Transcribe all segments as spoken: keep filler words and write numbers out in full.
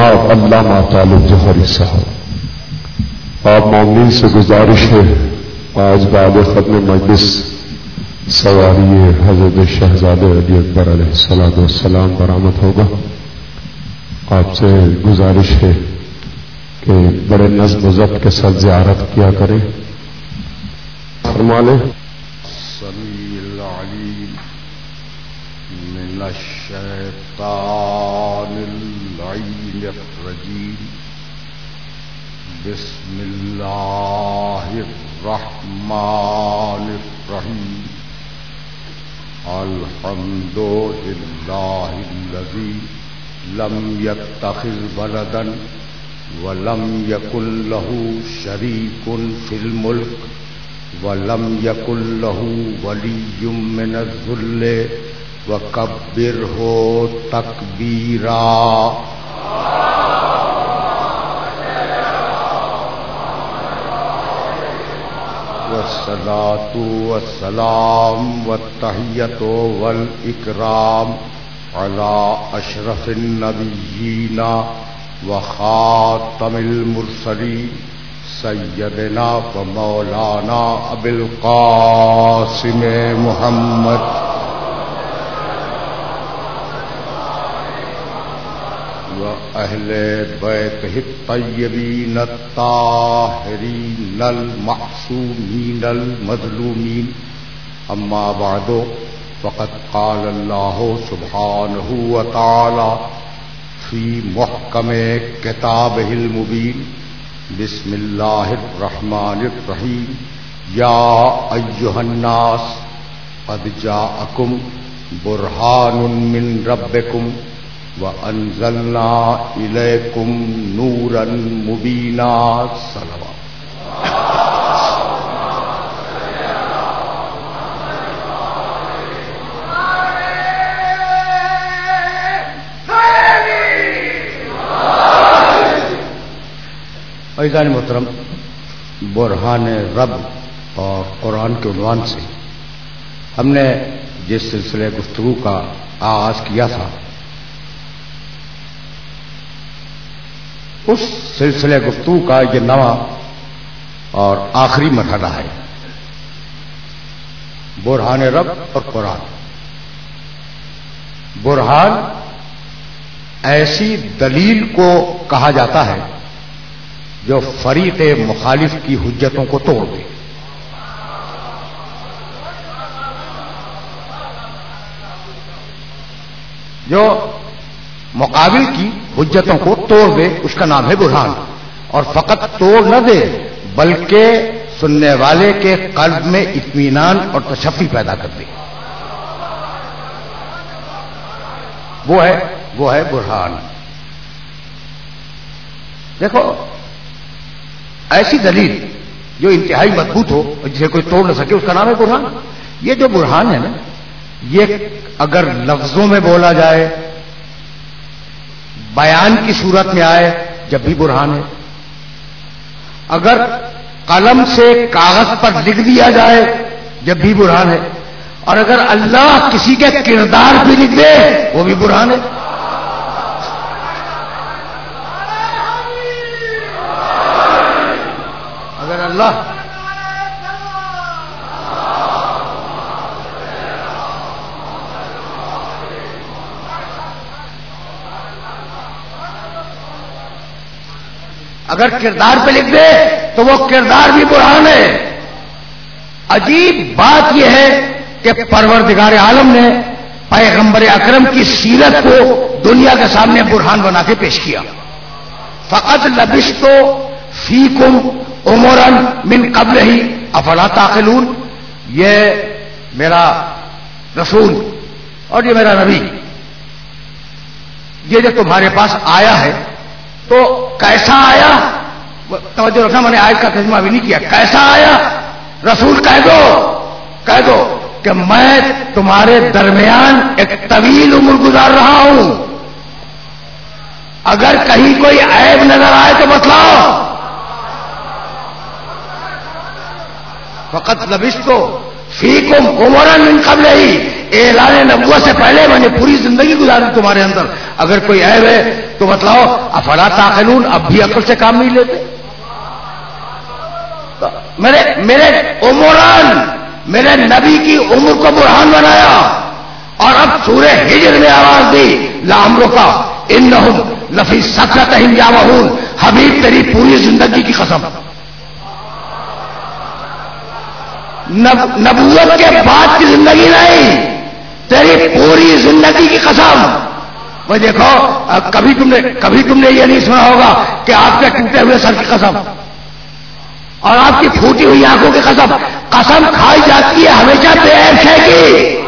جناب علامہ طالب ظفری صاحب، آپ مومنین سے گزارش ہے آج بعد ختم مجلس سواری حضرت شہزادہ علی اکبر علیہ الصلوۃ والسلام برآمد ہوگا. آپ سے گزارش ہے کہ بڑے نظم و ضبط کے ساتھ زیارت کیا کریں. فرما لیں السمیع العلیم من الشیطان اللعین الرجیم. بسم اللہ الرحمن الرحیم. الحمد للہ الذی لم يتخذ ولدا ولم يكن له شريك في الملك ولم يكن له ولي من الذل وكبره تكبيرا. والصلاة والسلام والتحية والإكرام على أشرف النبيين وخاتم المرسلين سيدنا ومولانا أبي القاسم محمد وأهل بيته الطيبين الطاهرين المعصومين المظلومين. أما بعد فقد قال الله سبحانه وتعالى في محكم كتابه المبين. بسم الله الرحمن الرحيم. يا أيها الناس قد جاءكم برهان من ربكم وأنزلنا إليكم نورا مبينا. صلوات. عزیزان محترم، برہان رب اور قرآن کے عنوان سے ہم نے جس سلسلے گفتگو کا آغاز کیا تھا، اس سلسلے گفتگو کا یہ نواں اور آخری مرحلہ ہے. برہان رب اور قرآن. برہان ایسی دلیل کو کہا جاتا ہے جو فریق مخالف کی حجتوں کو توڑ دے. جو مقابل کی حجتوں کو توڑ دے اس کا نام ہے برہان. اور فقط توڑ نہ دے بلکہ سننے والے کے قلب میں اطمینان اور تشفی پیدا کر دے، وہ ہے وہ ہے برہان. دیکھو، ایسی دلیل جو انتہائی مضبوط ہو اور جسے کوئی توڑ نہ سکے اس کا نام ہے برہان. یہ جو برہان ہے نا، یہ اگر لفظوں میں بولا جائے، بیان کی صورت میں آئے جب بھی برہان ہے. اگر قلم سے کاغذ پر لکھ دیا جائے جب بھی برہان ہے. اور اگر اللہ کسی کے کردار بھی لکھ دے وہ بھی برہان ہے. اگر اللہ اگر کردار پہ لکھ دے تو وہ کردار بھی برہان ہے. عجیب بات یہ ہے کہ پروردگار عالم نے پیغمبر اکرم کی سیرت کو دنیا کے سامنے برہان بنا کے پیش کیا. فقط لبثت فیکم عمرا من قبلہ افلا تعقلون. یہ میرا رسول اور یہ میرا نبی، یہ جو تمہارے پاس آیا ہے تو کیسا آیا؟ توجہ رکھنا، میں نے آیت کا ترجمہ بھی نہیں کیا. کیسا آیا؟ رسول کہہ دو کہہ دو کہ میں تمہارے درمیان ایک طویل عمر گزار رہا ہوں. اگر کہیں کوئی عیب نظر آئے تو بتلاؤ. فقط لبثت فیکم عمرا من قبلہ، اعلان نبوت سے پہلے میں نے پوری زندگی گزاری تمہارے اندر. اگر کوئی عیب ہے تو بتلاؤ افلا تعقلون، اب بھی عقل سے کام نہیں لیتے؟ میرے میرے عمران میرے نبی کی عمر کو برہان بنایا، اور اب سورہ ہجر میں آواز دی لعمرک انہم لفی سکرتہم یعمہون، حبیب تیری پوری زندگی کی قسم، نبوت کے بعد کی زندگی نہیں، تیری پوری زندگی کی قسم۔ وہ دیکھو کبھی تم نے کبھی تم نے یہ نہیں سنا ہوگا کہ آپ کے ٹوٹے ہوئے سر کی قسم اور آپ کی پھوٹی ہوئی آنکھوں کی قسم، قسم کھائی جاتی ہے ہمیشہ بے عیب شے کی۔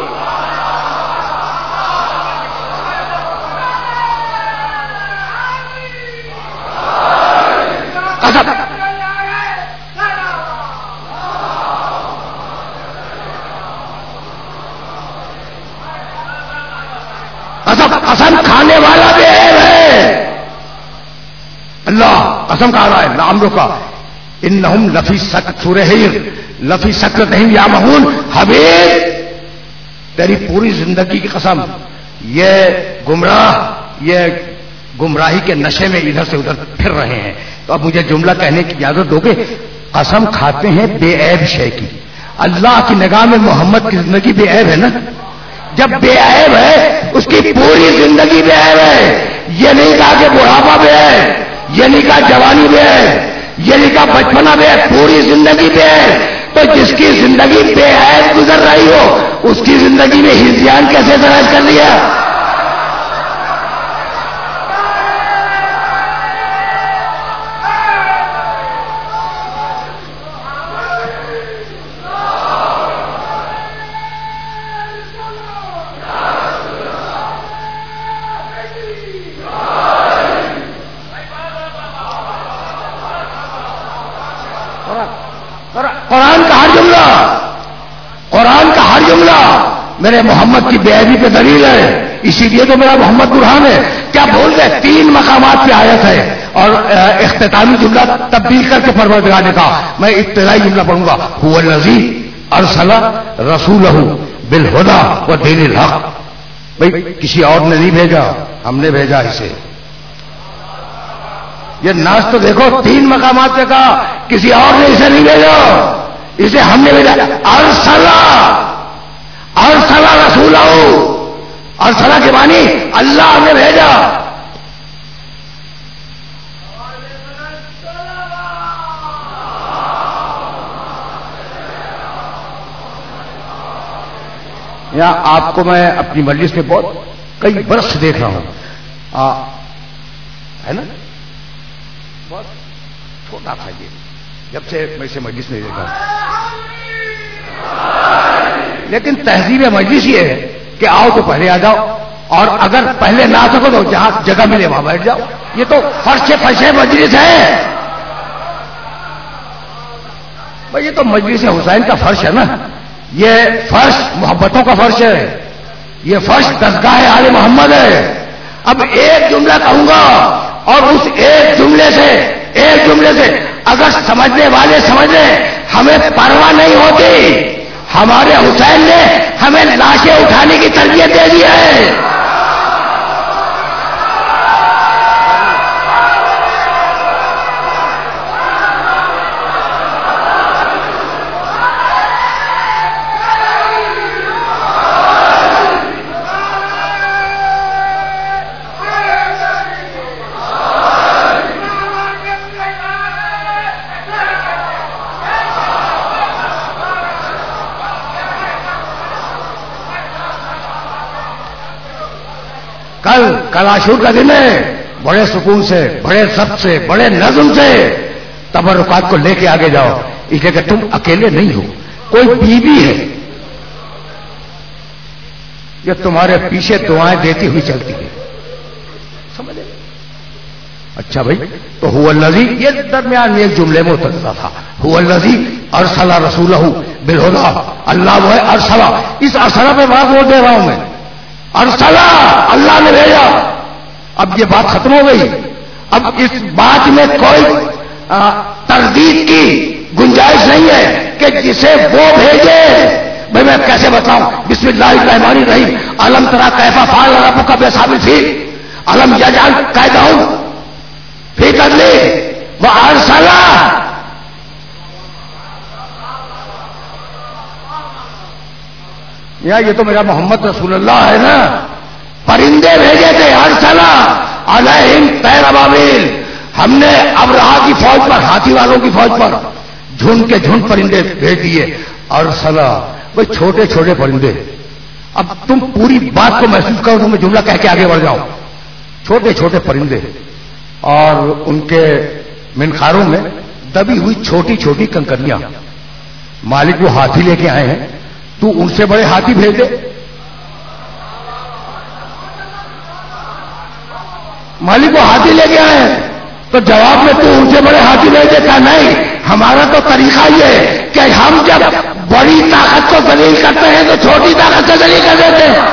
قسم قسم قسم کھانے والا بے عیب ہے، اللہ قسم کھا رہا ہے لعمرک انہم لفی سکرتہم، سورہ ہجر، لفی سکرتہم یعمہون، حبیب تیری پوری زندگی کی قسم، یہ گمراہ یہ گمراہی کے نشے میں ادھر سے ادھر پھر رہے ہیں۔ تو اب مجھے جملہ کہنے کی اجازت دو گے؟ قسم کھاتے ہیں بے عیب شے کی، اللہ کی نگاہ میں محمد کی زندگی بے عیب ہے نا؟ جب بے عیب ہے اس کی پوری زندگی بے عیب ہے، یہ نہیں کہا کہ بڑھاپا بے عیب، یہ نہیں کہا جوانی بے عیب، یہ نہیں کہا بچپنا بے عیب، پوری زندگی بے عیب۔ تو جس کی زندگی بے عیب گزر رہی ہو اس کی زندگی میں ہذیان کیسے دراز کر لیا؟ قرآن کا ہر جملہ قرآن کا ہر جملہ میرے محمد کی بے عیبی پہ دلیل ہے، اسی لیے تو میرا محمد برہان ہے۔ کیا بول رہے؟ تین مقامات پہ آیت ہے اور اختتامی جملہ تبدیل کر کے پروردگار نے کہا، میں ابتدائی جملہ پڑھوں گا، هو الذی ارسل رسولہ بالہدی ودین الحق۔ بھائی کسی اور نے نہیں بھیجا، ہم نے بھیجا اسے۔ یہ ناز تو دیکھو، تین مقامات پہ کہا کسی اور نے اسے نہیں بھیجا، اسے ہم نے بھیجا۔ ارسلہ ارسلہ رسولہ، ارسلہ کے معنی اللہ نے بھیجا۔ یہاں آپ کو میں اپنی مجلس میں بہت کئی برس سے دیکھ رہا ہوں، آ, ہے نا؟ بہت چھوٹا تھا یہ جب سے میں اسے مجلس میں دیکھا، لیکن تہذیب مجلس یہ ہے کہ آؤ تو پہلے آ جاؤ، اور اگر پہلے نہ آ سکو تو جہاں جگہ ملے وہاں بیٹھ جاؤ۔ یہ تو فرش فرش مجلس ہے بھائی، یہ تو مجلس حسین کا فرش ہے نا، یہ فرش محبتوں کا فرش ہے، یہ فرش دستگاہ آل محمد ہے۔ اب ایک جملہ کہوں گا اور اس ایک جملے سے ایک جملے سے اگر سمجھنے والے سمجھ لیں ہمیں پرواہ نہیں ہوتی، ہمارے حسین نے ہمیں لاشیں اٹھانے کی تربیت دے دی ہے۔ کل کل عاشور کا دن ہے، بڑے سکون سے، بڑے ضبط سے، بڑے نظم سے تبرکات کو لے کے آگے جاؤ، اس لیے کہ تم اکیلے نہیں ہو، کوئی بیوی ہے یہ تمہارے پیچھے دعائیں دیتی ہوئی چلتی ہے، سمجھے؟ اچھا بھائی، تو هو الذی، یہ درمیان میں ایک جملے میں اترتا تھا، هو الذی ارسل رسولہ بالہدی، اللہ وہ ہے ارسلہ، اس ارسلہ پہ بات بول دے رہا ہوں میں، ارسلہ اللہ نے بھیجا۔ اب یہ بات ختم ہو گئی، اب اس بات میں کوئی تردید کی گنجائش نہیں ہے کہ جسے وہ بھیجے۔ بھائی میں کیسے بتاؤں؟ بسم اللہ الرحمن الرحیم، الم تری کیف فعل ربک باصحاب الفیل، الم یجعل کیدہم فی تضلیل وارسل. یا یہ تو میرا محمد رسول اللہ ہے نا. پرندے بھیجے تھے ارسل علیہم طیر ابابیل. ہم نے ابرہا کی فوج پر, ہاتھی والوں کی فوج پر جھنڈ کے جھنڈ پرندے بھیج دیے. ارسل وہ چھوٹے چھوٹے پرندے. اب تم پوری بات کو محسوس کرو تو میں جملہ کہہ کے آگے بڑھ جاؤں. چھوٹے چھوٹے پرندے اور ان کے منخاروں میں دبی ہوئی چھوٹی چھوٹی کنکریاں. مالک وہ ہاتھی لے کے آئے ہیں, تو ان سے بڑے ہاتھی بھیج دے. مالک وہ ہاتھی لے کے آئے ہیں تو جواب میں تو ان سے بڑے ہاتھی بھیج دیتا. نہیں, ہمارا تو طریقہ یہ ہے کہ ہم جب بڑی طاقت کو ذلیل کرتے ہیں تو چھوٹی طاقت سے ذلیل کر دیتے ہیں.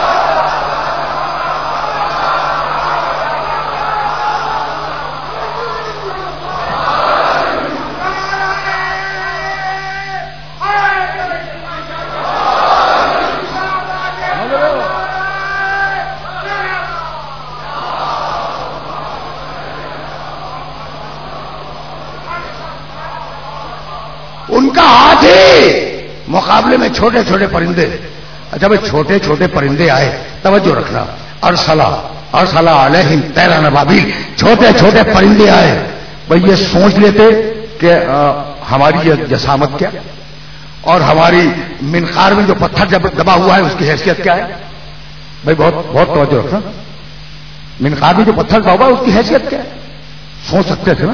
ان کا ہاتھ ہی مقابلے میں چھوٹے چھوٹے پرندے. اچھا بھائی, چھوٹے چھوٹے پرندے آئے, توجہ رکھنا. ارسلا ارسلا علیہم طیر ابابیل, چھوٹے چھوٹے پرندے آئے. بھائی یہ سوچ لیتے کہ ہماری یہ جسامت کیا, اور ہماری منقار میں جو پتھر جب دبا ہوا ہے اس کی حیثیت کیا ہے. بھائی بہت بہت توجہ رکھنا. منقار میں جو پتھر دبا ہوا ہے اس کی حیثیت کیا ہے, سوچ سکتے تھے نا.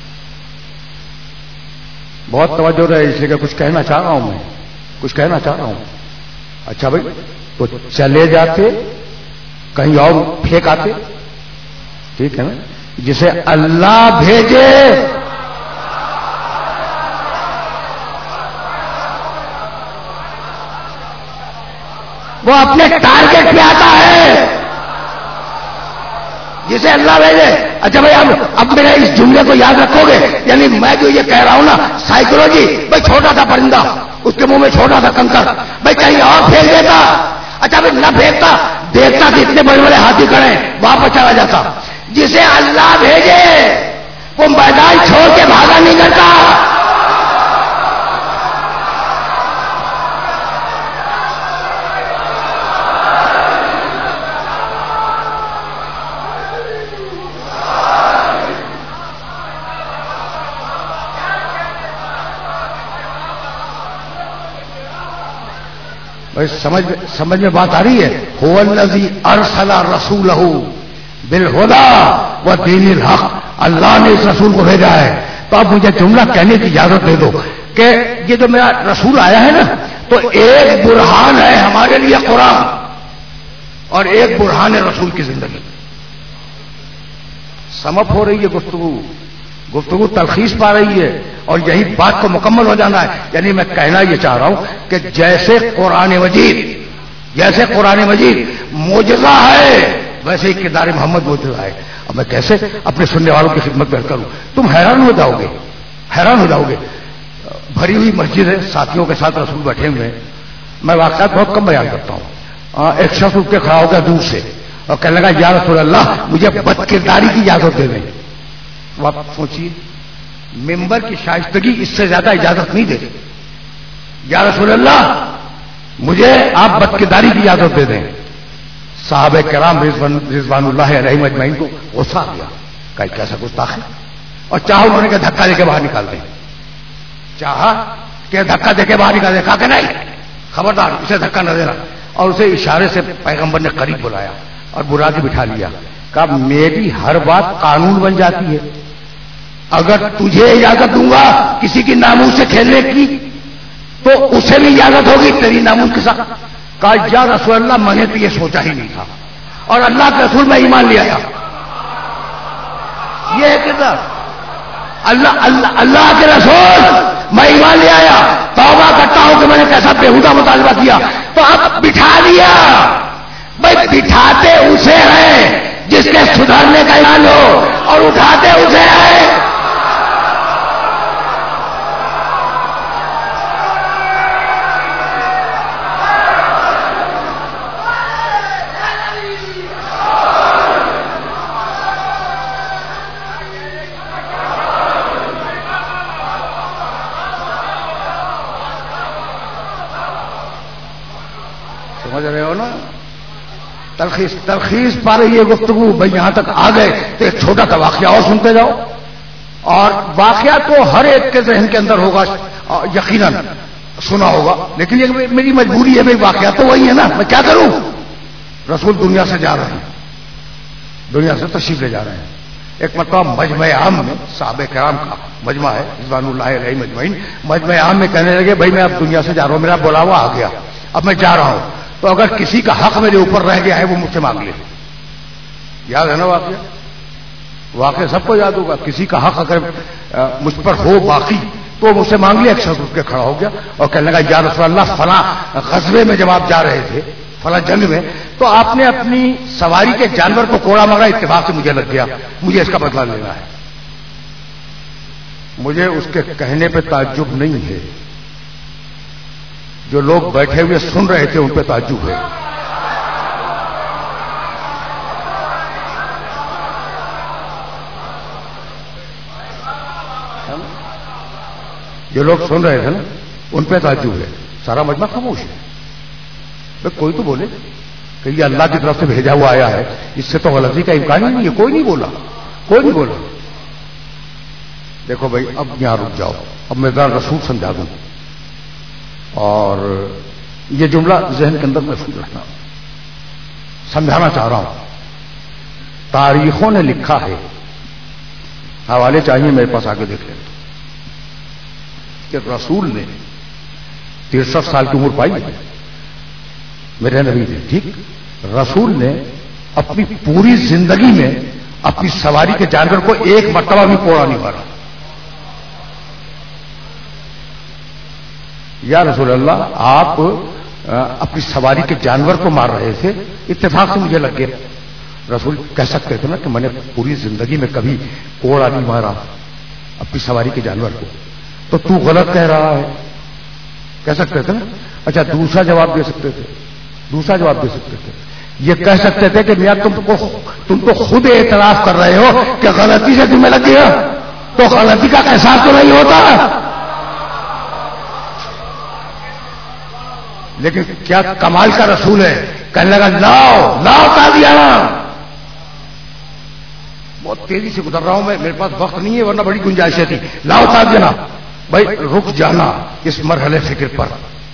بہت توجہ رہے, اس لیے کہ کچھ کہنا چاہ رہا ہوں میں, کچھ کہنا چاہ رہا ہوں. اچھا بھائی, تو چلے جاتے کہیں اور پھینک آتے, ٹھیک ہے نا. جسے اللہ بھیجے وہ اپنے ٹارگیٹ پہ آتا ہے. جسے اللہ بھیجے. اچھا بھائی, اب اب میرے اس جملے کو یاد رکھو گے. یعنی میں جو یہ کہہ رہا ہوں نا, سائیکولوجی. بھائی چھوٹا تھا پرندہ, اس کے منہ میں چھوٹا تھا کنکر, بھائی کہیں اور پھینک دیتا. اچھا بھائی نہ پھینکتا, دیکھتا کہ اتنے بڑے بڑے ہاتھی کھڑے ہیں, واپس چلا جاتا. جسے اللہ بھیجے وہ میدان چھوڑ کے بھاگا نہیں کرتا. سمجھ سمجھ میں بات آ رہی ہے. هو الذی ارسل رسولہ بالہدی ودین الحق. اللہ نے اس رسول کو بھیجا ہے. تو اب مجھے جملہ کہنے کی اجازت دے دو کہ یہ جو میرا رسول آیا ہے نا, تو ایک برہان ہے ہمارے لیے قرآن, اور ایک برہان ہے رسول کی زندگی. سمجھ ہو رہی ہے گفتگو, گفتگو تلخیص پا رہی ہے, اور یہی بات کو مکمل ہو جانا ہے. یعنی میں کہنا یہ چاہ رہا ہوں کہ جیسے قرآن مجید جیسے قرآن مجید معجزہ ہے, ویسے ہی کردار محمد معجزہ ہے. اب میں کیسے اپنے سننے والوں کی خدمت میں کروں, تم حیران ہو جاؤ گے, حیران ہو جاؤ گے. بھری ہوئی مسجد ہے, ساتھیوں کے ساتھ رسول بیٹھے ہوئے ہیں. میں واقعات بہت کم بیان کرتا ہوں. ایک شخص اٹھ کے کھڑا ہو گیا دور سے اور کہنے لگا, یا رسول اللہ مجھے بد کرداری کی اجازت دے دیں. آپ سوچیے, ممبر کی شائستگی اس سے زیادہ اجازت نہیں دے. یا رسول اللہ مجھے آپ بد کرداری کی اجازت دے دیں. صحابہ کرام رضوان اللہ علیہم اجمعین کو غصہ آ گیا, کہ کیسا گستاخ ہے, اور چاہا انہوں نے کہ دھکا دے کے باہر نکال دیں. چاہا کہ دھکا دے کے باہر نکال دیں, کہا کہ نہیں خبردار اسے دھکا نہ دینا. اور اسے اشارے سے پیغمبر نے قریب بلایا اور برا کے بٹھا لیا. کہا میری ہر بات قانون بن جاتی ہے, اگر تجھے اجازت دوں گا کسی کی ناموس سے کھیلنے کی تو اسے بھی اجازت ہوگی تیری ناموس کے ساتھ. کہا یا رسول اللہ میں نے تو یہ سوچا ہی نہیں تھا, اور اللہ کے رسول میں ایمان لیا تھا. یہ ہے کردار. اللہ اللہ اللہ کے رسول میں ایمان لے آیا, توبہ کرتا ہوں کہ میں نے کیسا بےہودہ مطالبہ کیا. تو اب بٹھا دیا. بھائی بٹھاتے اسے ہیں جس کے سدھرنے کا اعلان ہو, اور اٹھاتے اسے ہیں تلخیص تلخیص پا رہی ہے گفتگو بھائی، یہاں تک آ گئے تو ایک چھوٹا سا واقعہ اور سنتے جاؤ. اور واقعہ تو ہر ایک کے ذہن کے اندر ہوگا، یقیناً سنا ہوگا، لیکن یہ میری مجبوری ہے بھائی، واقعہ تو وہی ہے نا، میں کیا کروں. رسول دنیا سے جا رہے ہیں، دنیا سے تشریف لے جا رہے ہیں. ایک مرتبہ مجمع عام میں، صحابہ کرام کا مجمع ہے رضوان اللہ علیہ مجمعین، مجمع عام میں کہنے لگے بھائی میں اب دنیا سے جا رہا ہوں، میرا بلاوا آ گیا، اب میں جا رہا ہوں، تو اگر کسی کا حق میرے اوپر رہ گیا ہے وہ مجھ سے مانگ لے. یاد ہے نا واقعہ؟ واقعہ سب کو یاد ہوگا. کسی کا حق اگر مجھ پر ہو باقی تو مجھ سے مانگ لیا. ایک شخص اٹھ کے کھڑا ہو گیا اور کہنے لگا یا رسول اللہ، فلاں غزوے میں جب آپ جا رہے تھے، فلاں جنگ میں، تو آپ نے اپنی سواری کے جانور کو کوڑا مارا، اتفاق سے مجھے لگ گیا، مجھے اس کا بدلہ لینا ہے. مجھے اس کے کہنے پہ تعجب نہیں ہے، جو لوگ بیٹھے ہوئے سن رہے تھے ان پہ تعجب ہے. جو لوگ سن رہے تھے نا ان پہ تعجب ہے. سارا مجمع خاموش ہے. کوئی تو بولے کہ یہ اللہ کی طرف سے بھیجا ہوا آیا ہے، اس سے تو غلطی کا امکان ہی نہیں ہے. کوئی نہیں بولا، کوئی نہیں بولا. دیکھو بھائی اب یہاں رک جاؤ، اب میں ذرا رسول سمجھا دوں، اور یہ جملہ ذہن کے اندر محفوظ رکھنا، سمجھانا چاہ رہا ہوں. تاریخوں نے لکھا ہے، حوالے چاہیے میرے پاس، آگے دیکھ لیں، کہ رسول نے ترسٹھ سال کی عمر پائی ہے میرے نبی نے، ٹھیک. رسول نے اپنی پوری زندگی میں اپنی سواری کے جانور کو ایک مرتبہ بھی کوڑا نہیں مارا. یا رسول اللہ، آپ اپنی سواری کے جانور کو مار رہے تھے، اتفاق سے مجھے لگ گیا. رسول کہہ سکتے تھے نا کہ میں نے پوری زندگی میں کبھی کوڑا نہیں مارا اپنی سواری کے جانور کو، تو تو غلط کہہ رہا ہے، کہہ سکتے تھے نا. اچھا دوسرا جواب دے سکتے تھے، دوسرا جواب دے سکتے تھے، یہ کہہ سکتے تھے کہ میاں تم کو تم تو خود اعتراف کر رہے ہو کہ غلطی سے تمہیں لگ گیا، تو غلطی کا احساس تو نہیں ہوتا. لیکن کیا کمال کا رسول ہے، کہنے لگا لاؤ لاؤ تازیانہ. بہت تیزی سے گزر رہا ہوں میں، میرے پاس وقت نہیں ہے ورنہ بڑی گنجائشیں تھی. لاؤ تازیانہ. بھائی رک جانا اس مرحلے فکر پر.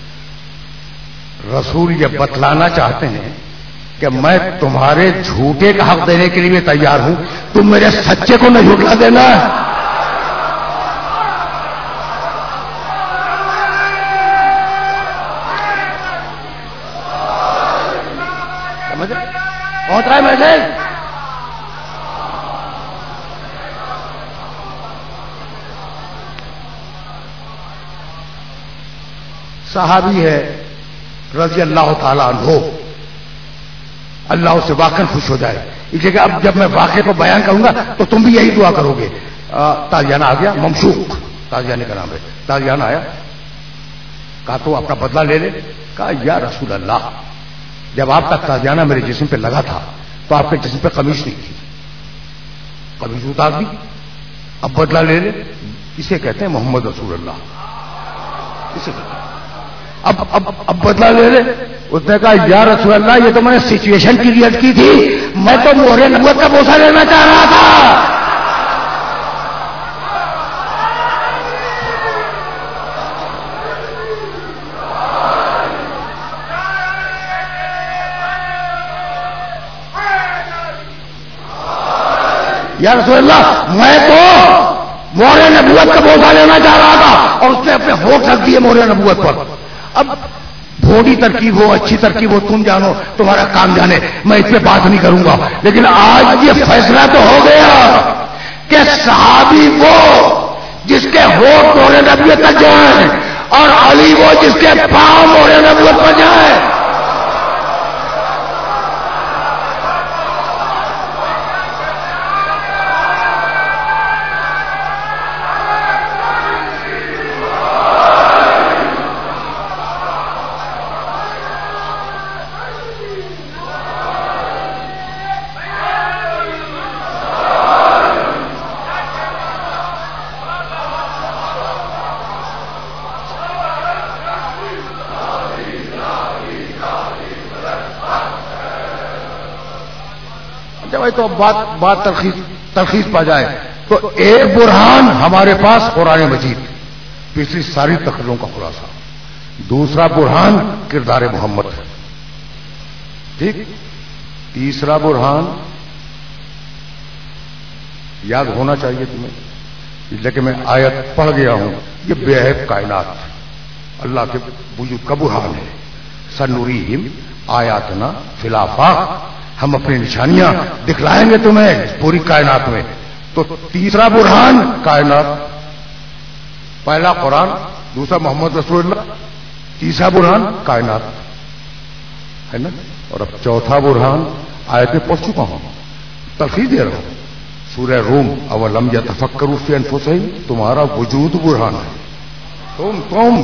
رسول یہ بتلانا چاہتے ہیں کہ میں تمہارے جھوٹے کا حق دینے کے لیے بھی تیار ہوں، تم میرے سچے کو نہ جھٹلا دینا. سمجھ رہے پہنچ رہا ہے میسج؟ صحابی ہے رضی اللہ تعالیٰ عنہ، اللہ اس سے واقعا خوش ہو جائے. اس لیے کہ اب جب میں واقعے کو بیان کروں گا تو تم بھی یہی دعا کرو گے. تازیانہ آ گیا، ممشوق تازیانہ کا نام ہے. تازیانہ آیا، کہا تو اپنا بدلہ لے لے. کہا یا رسول اللہ، جب آپ کا تازیانہ میرے جسم پہ لگا تھا تو آپ کے جسم پہ قمیص نہیں تھی، قمیص اتار دی، اب بدلہ لے لے. اسے کہتے ہیں محمد رسول اللہ، اسے کہتے ہیں اب اب اب بدلا لے لے. اس نے کہا یا رسول اللہ، یہ تو میں نے سچویشن کریٹ کی تھی، میں تو مہر نبوت کا بوسہ لینا چاہ رہا تھا. یا رسول اللہ، میں تو مہر نبوت کا بوسہ لینا چاہ رہا تھا، اور اس نے اپنے ہوٹھ رکھ دیے مہر نبوت پر. اب بھوڑی ترکیب ہو اچھی ترکیب ہو تم جانو، تمہارا کام جانے، میں اس پہ بات نہیں کروں گا. لیکن آج یہ فیصلہ تو ہو گیا کہ صحابی وہ جس کے ہوٹھ مہر نبوت پر جائیں، اور علی وہ جس کے پاؤں مہر نبوت پر جائیں. اچھا بھائی تو اب بات بات تلخیص تلخیص پا جائے تو ایک برہان ہمارے پاس قرآن مجید، پچھلی ساری تقریروں کا خلاصہ. دوسرا برہان کردار محمد ہے، ٹھیک. تیسرا برہان یاد ہونا چاہیے تمہیں، لیکن میں آیت پڑھ گیا ہوں، یہ بے عیب کائنات اللہ کے وجود کا برہان ہے. سنوریہم آیاتنا فی الآفاق، ہم اپنی نشانیاں دکھلائیں گے تمہیں پوری کائنات میں. تو تیسرا برہان کائنات، پہلا قرآن، دوسرا محمد رسول اللہ، تیسرا برہان کائنات ہے نا. اور اب چوتھا برہان آیت میں پڑھ چکا ہوں، تلخیص دے رہا ہوں. سورہ روم اولم یتفکروا فی انفسہم، تمہارا وجود برہان ہے. تم تم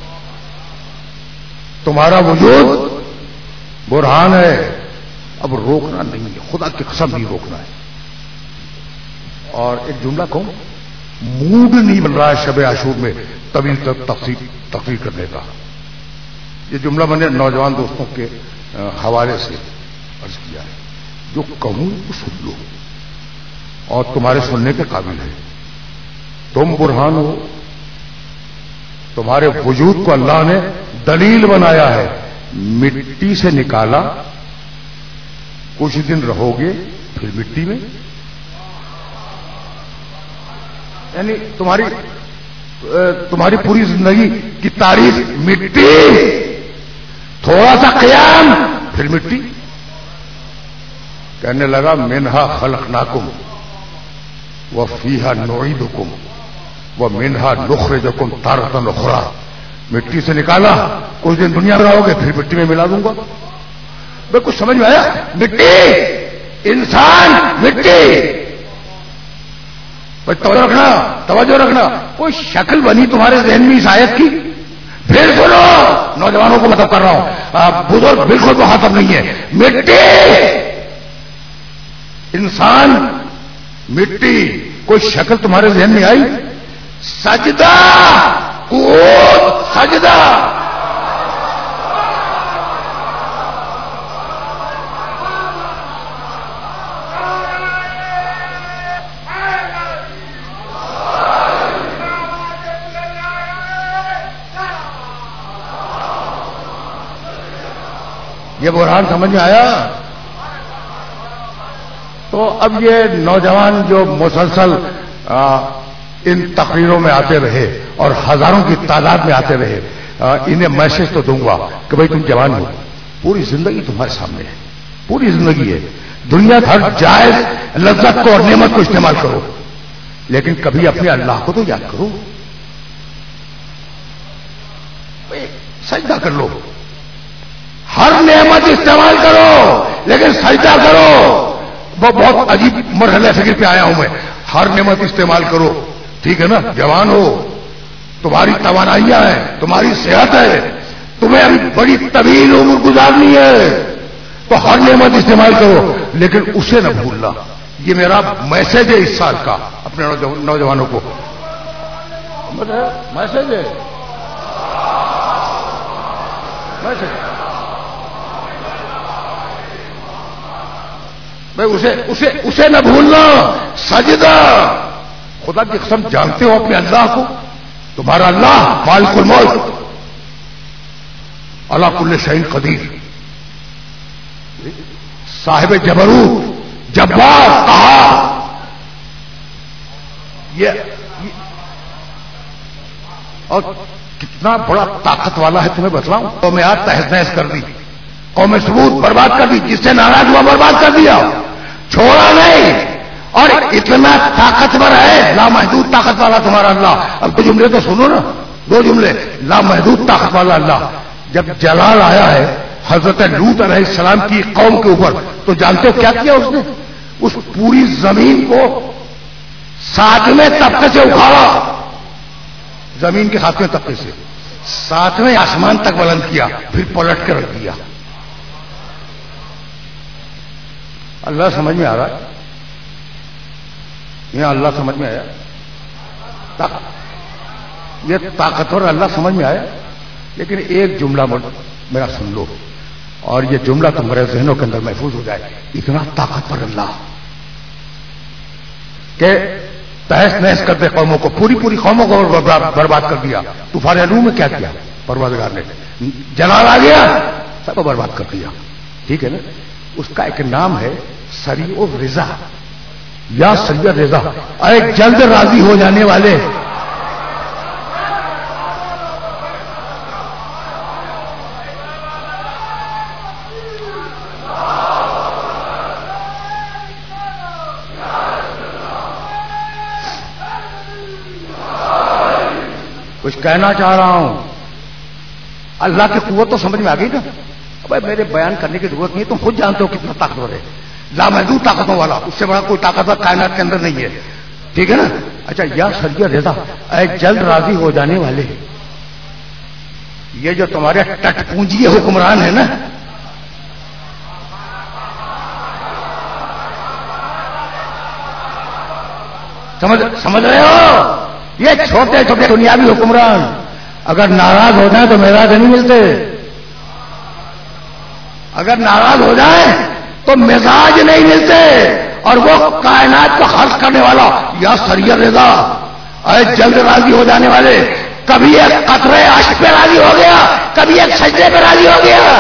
تمہارا وجود برہان ہے. اب روکنا نہیں ہے، خدا کی قسم نہیں روکنا ہے. اور ایک جملہ کہوں، موڈ نہیں بن رہا ہے شب عاشور میں طویل تک تفسیر تقریر کرنے کا. یہ جملہ میں نے نوجوان دوستوں کے حوالے سے عرض کیا ہے. جو کہوں تو سن لو اور تمہارے سننے کے قابل ہے. تم برہان ہو، تمہارے وجود کو اللہ نے دلیل بنایا ہے. مٹی سے نکالا، کچھ دن رہو گے پھر مٹی میں، یعنی تمہاری تمہاری پوری زندگی کی تاریخ مٹی، تھوڑا سا قیام پھر مٹی. کہنے لگا منہا خلقناکم وفیہا نعیدکم ومنہا نخرجکم تارۃ اخری. مٹی سے نکالا، کچھ دن دنیا میں رہو گے پھر مٹی میں ملا دوں گا. میں کچھ سمجھ میں آیا؟ مٹی، انسان مٹی. توجہ رکھنا توجہ رکھنا کوئی شکل بنی تمہارے ذہن میں اس آیت کی، پھر سنو، نوجوانوں کو مطلب کر رہا ہوں، بزرگ بالکل مخاطب نہیں ہے. مٹی، انسان مٹی، کوئی شکل تمہارے ذہن میں آئی؟ سجدہ، قوت، سجدہ. یہ برہان سمجھ میں آیا؟ تو اب یہ نوجوان جو مسلسل ان تقریروں میں آتے رہے اور ہزاروں کی تعداد میں آتے رہے، انہیں میسج تو دوں گا کہ بھائی تم جوان ہو، پوری زندگی تمہارے سامنے ہے، پوری زندگی ہے. دنیا ہر جائز لذت کو اور نعمت کو استعمال کرو، لیکن کبھی اپنے اللہ کو تو یاد کرو. سجدہ کر لو، ہر نعمت استعمال کرو لیکن سجدہ کرو. وہ بہت عجیب مرحلے فکر پہ آیا ہوں میں. ہر نعمت استعمال کرو، ٹھیک ہے نا، جوان ہو، تمہاری توانائیاں ہیں، تمہاری صحت ہے، تمہیں ابھی بڑی طویل عمر گزارنی ہے، تو ہر نعمت استعمال کرو لیکن اسے نہ بھولنا. یہ میرا میسج ہے اس سال کا اپنے نوجوانوں کو. میسج ہے میسج اسے اسے اسے نہ بھولنا. سجدہ، خدا کی قسم جانتے ہو اپنے اللہ کو؟ تمہارا اللہ مالک الملک، علی کل شیء قدیر، صاحب جبروت، جبار، قہار. یہ اور کتنا بڑا طاقت والا ہے تمہیں بتلاؤں. تو میں آج تہس نہس کر دی، قوم ثبوت برباد کر دی، جس سے ناراض ہوا برباد کر دیا، چھوڑا نہیں. اور اتنا طاقتور ہے، لامحدود طاقت والا تمہارا اللہ. اب دو جملے تو سنو نا، دو جملے. لامحدود طاقت والا اللہ. جب جلال آیا ہے حضرت لوط علیہ السلام کی قوم کے اوپر، تو جانتے ہو کیا کیا اس نے؟ اس پوری زمین کو ساتویں طبقے سے اکھاڑا، زمین کے ساتویں طبقے سے ساتویں آسمان تک بلند کیا، پھر پلٹ کے رکھ دیا. اللہ سمجھ میں آ رہا ہے؟ یہ اللہ سمجھ میں آیا؟ یہ طاقتور اللہ سمجھ میں آیا؟ لیکن ایک جملہ میرا سن لو. اور یہ جملہ تمہارے ذہنوں کے اندر محفوظ ہو جائے. اتنا طاقتور اللہ کہ تہس نہس کرتے قوموں کو، پوری پوری قوموں کو برباد کر دیا. طوفان نوح میں کیا کیا پروردگار نے؟ جلال آ گیا، سب کو برباد کر دیا. ٹھیک ہے نا؟ اس کا ایک نام ہے سریع الرضا یا سریع الرضا، اے جلد راضی ہو جانے والے. کچھ کہنا چاہ رہا ہوں، اللہ کی قوت تو سمجھ میں آ گئی نا؟ بھائی میرے بیان کرنے کی ضرورت نہیں، تم خود جانتے ہو کتنا طاقتور ہے، لامحدود طاقتوں والا، اس سے بڑا کوئی طاقتور کائنات کے اندر نہیں ہے. ٹھیک ہے نا؟ اچھا، یا سریع رضا، اے جلد راضی ہو جانے والے. یہ جو تمہارے ٹٹ پونجی حکمران ہے نا، سمجھ سمجھ رہے ہو؟ یہ چھوٹے چھوٹے دنیاوی حکمران اگر ناراض ہو جائیں تو معراج نہیں ملتے، اگر ناراض ہو جائیں تو مزاج نہیں ملتے. اور وہ کائنات کو خلق کرنے والا یا سریع رضا، اے جلد راضی ہو جانے والے، کبھی ایک قطرے اشک پہ راضی ہو گیا، کبھی ایک سجدے پہ راضی ہو گیا.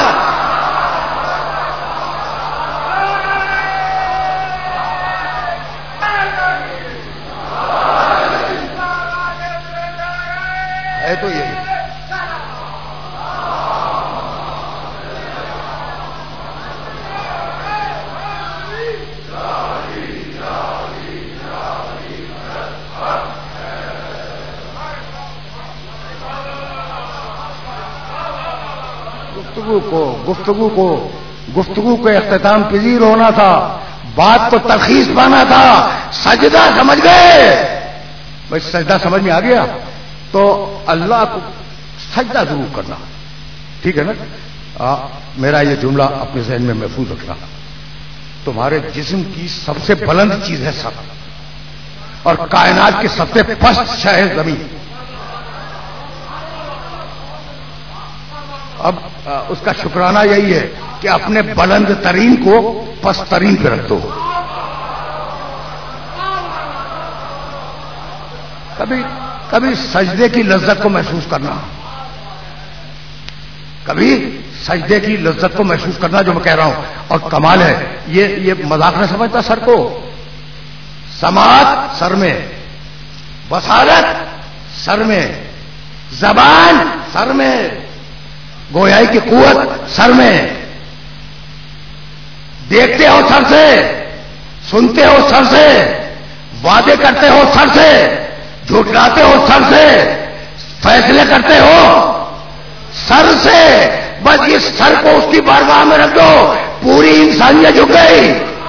ہے تو یہی. گفتگو کو گفتگو کو گفتگو کو اختتام پذیر ہونا تھا، بات کو تلخیص پانا تھا. سجدہ سمجھ گئے؟ بھائی سجدہ سمجھ میں آ گیا تو اللہ کو سجدہ ضرور کرنا. ٹھیک ہے نا؟ آ, میرا یہ جملہ اپنے ذہن میں محفوظ رکھنا. تمہارے جسم کی سب سے بلند چیز ہے سر، اور کائنات کی سب سے پست شے ہے زمین. اب آ, اس کا شکرانہ یہی ہے کہ اپنے بلند ترین کو پست ترین پہ رکھ دو. کبھی کبھی سجدے کی لذت کو محسوس کرنا، کبھی سجدے کی لذت کو محسوس کرنا جو میں کہہ رہا ہوں. اور کمال ہے، یہ یہ مذاق نہ سمجھتا سر کو. سماعت سر میں، بصارت سر میں، زبان سر میں، گویائی کی قوت سر میں. دیکھتے ہو سر سے، سنتے ہو سر سے، وعدے کرتے ہو سر سے، جھٹلاتے ہو سر سے، فیصلے کرتے ہو سر سے. بس اس سر کو اس کی بارگاہ میں رکھ دو، پوری انسانیت جھک گئی.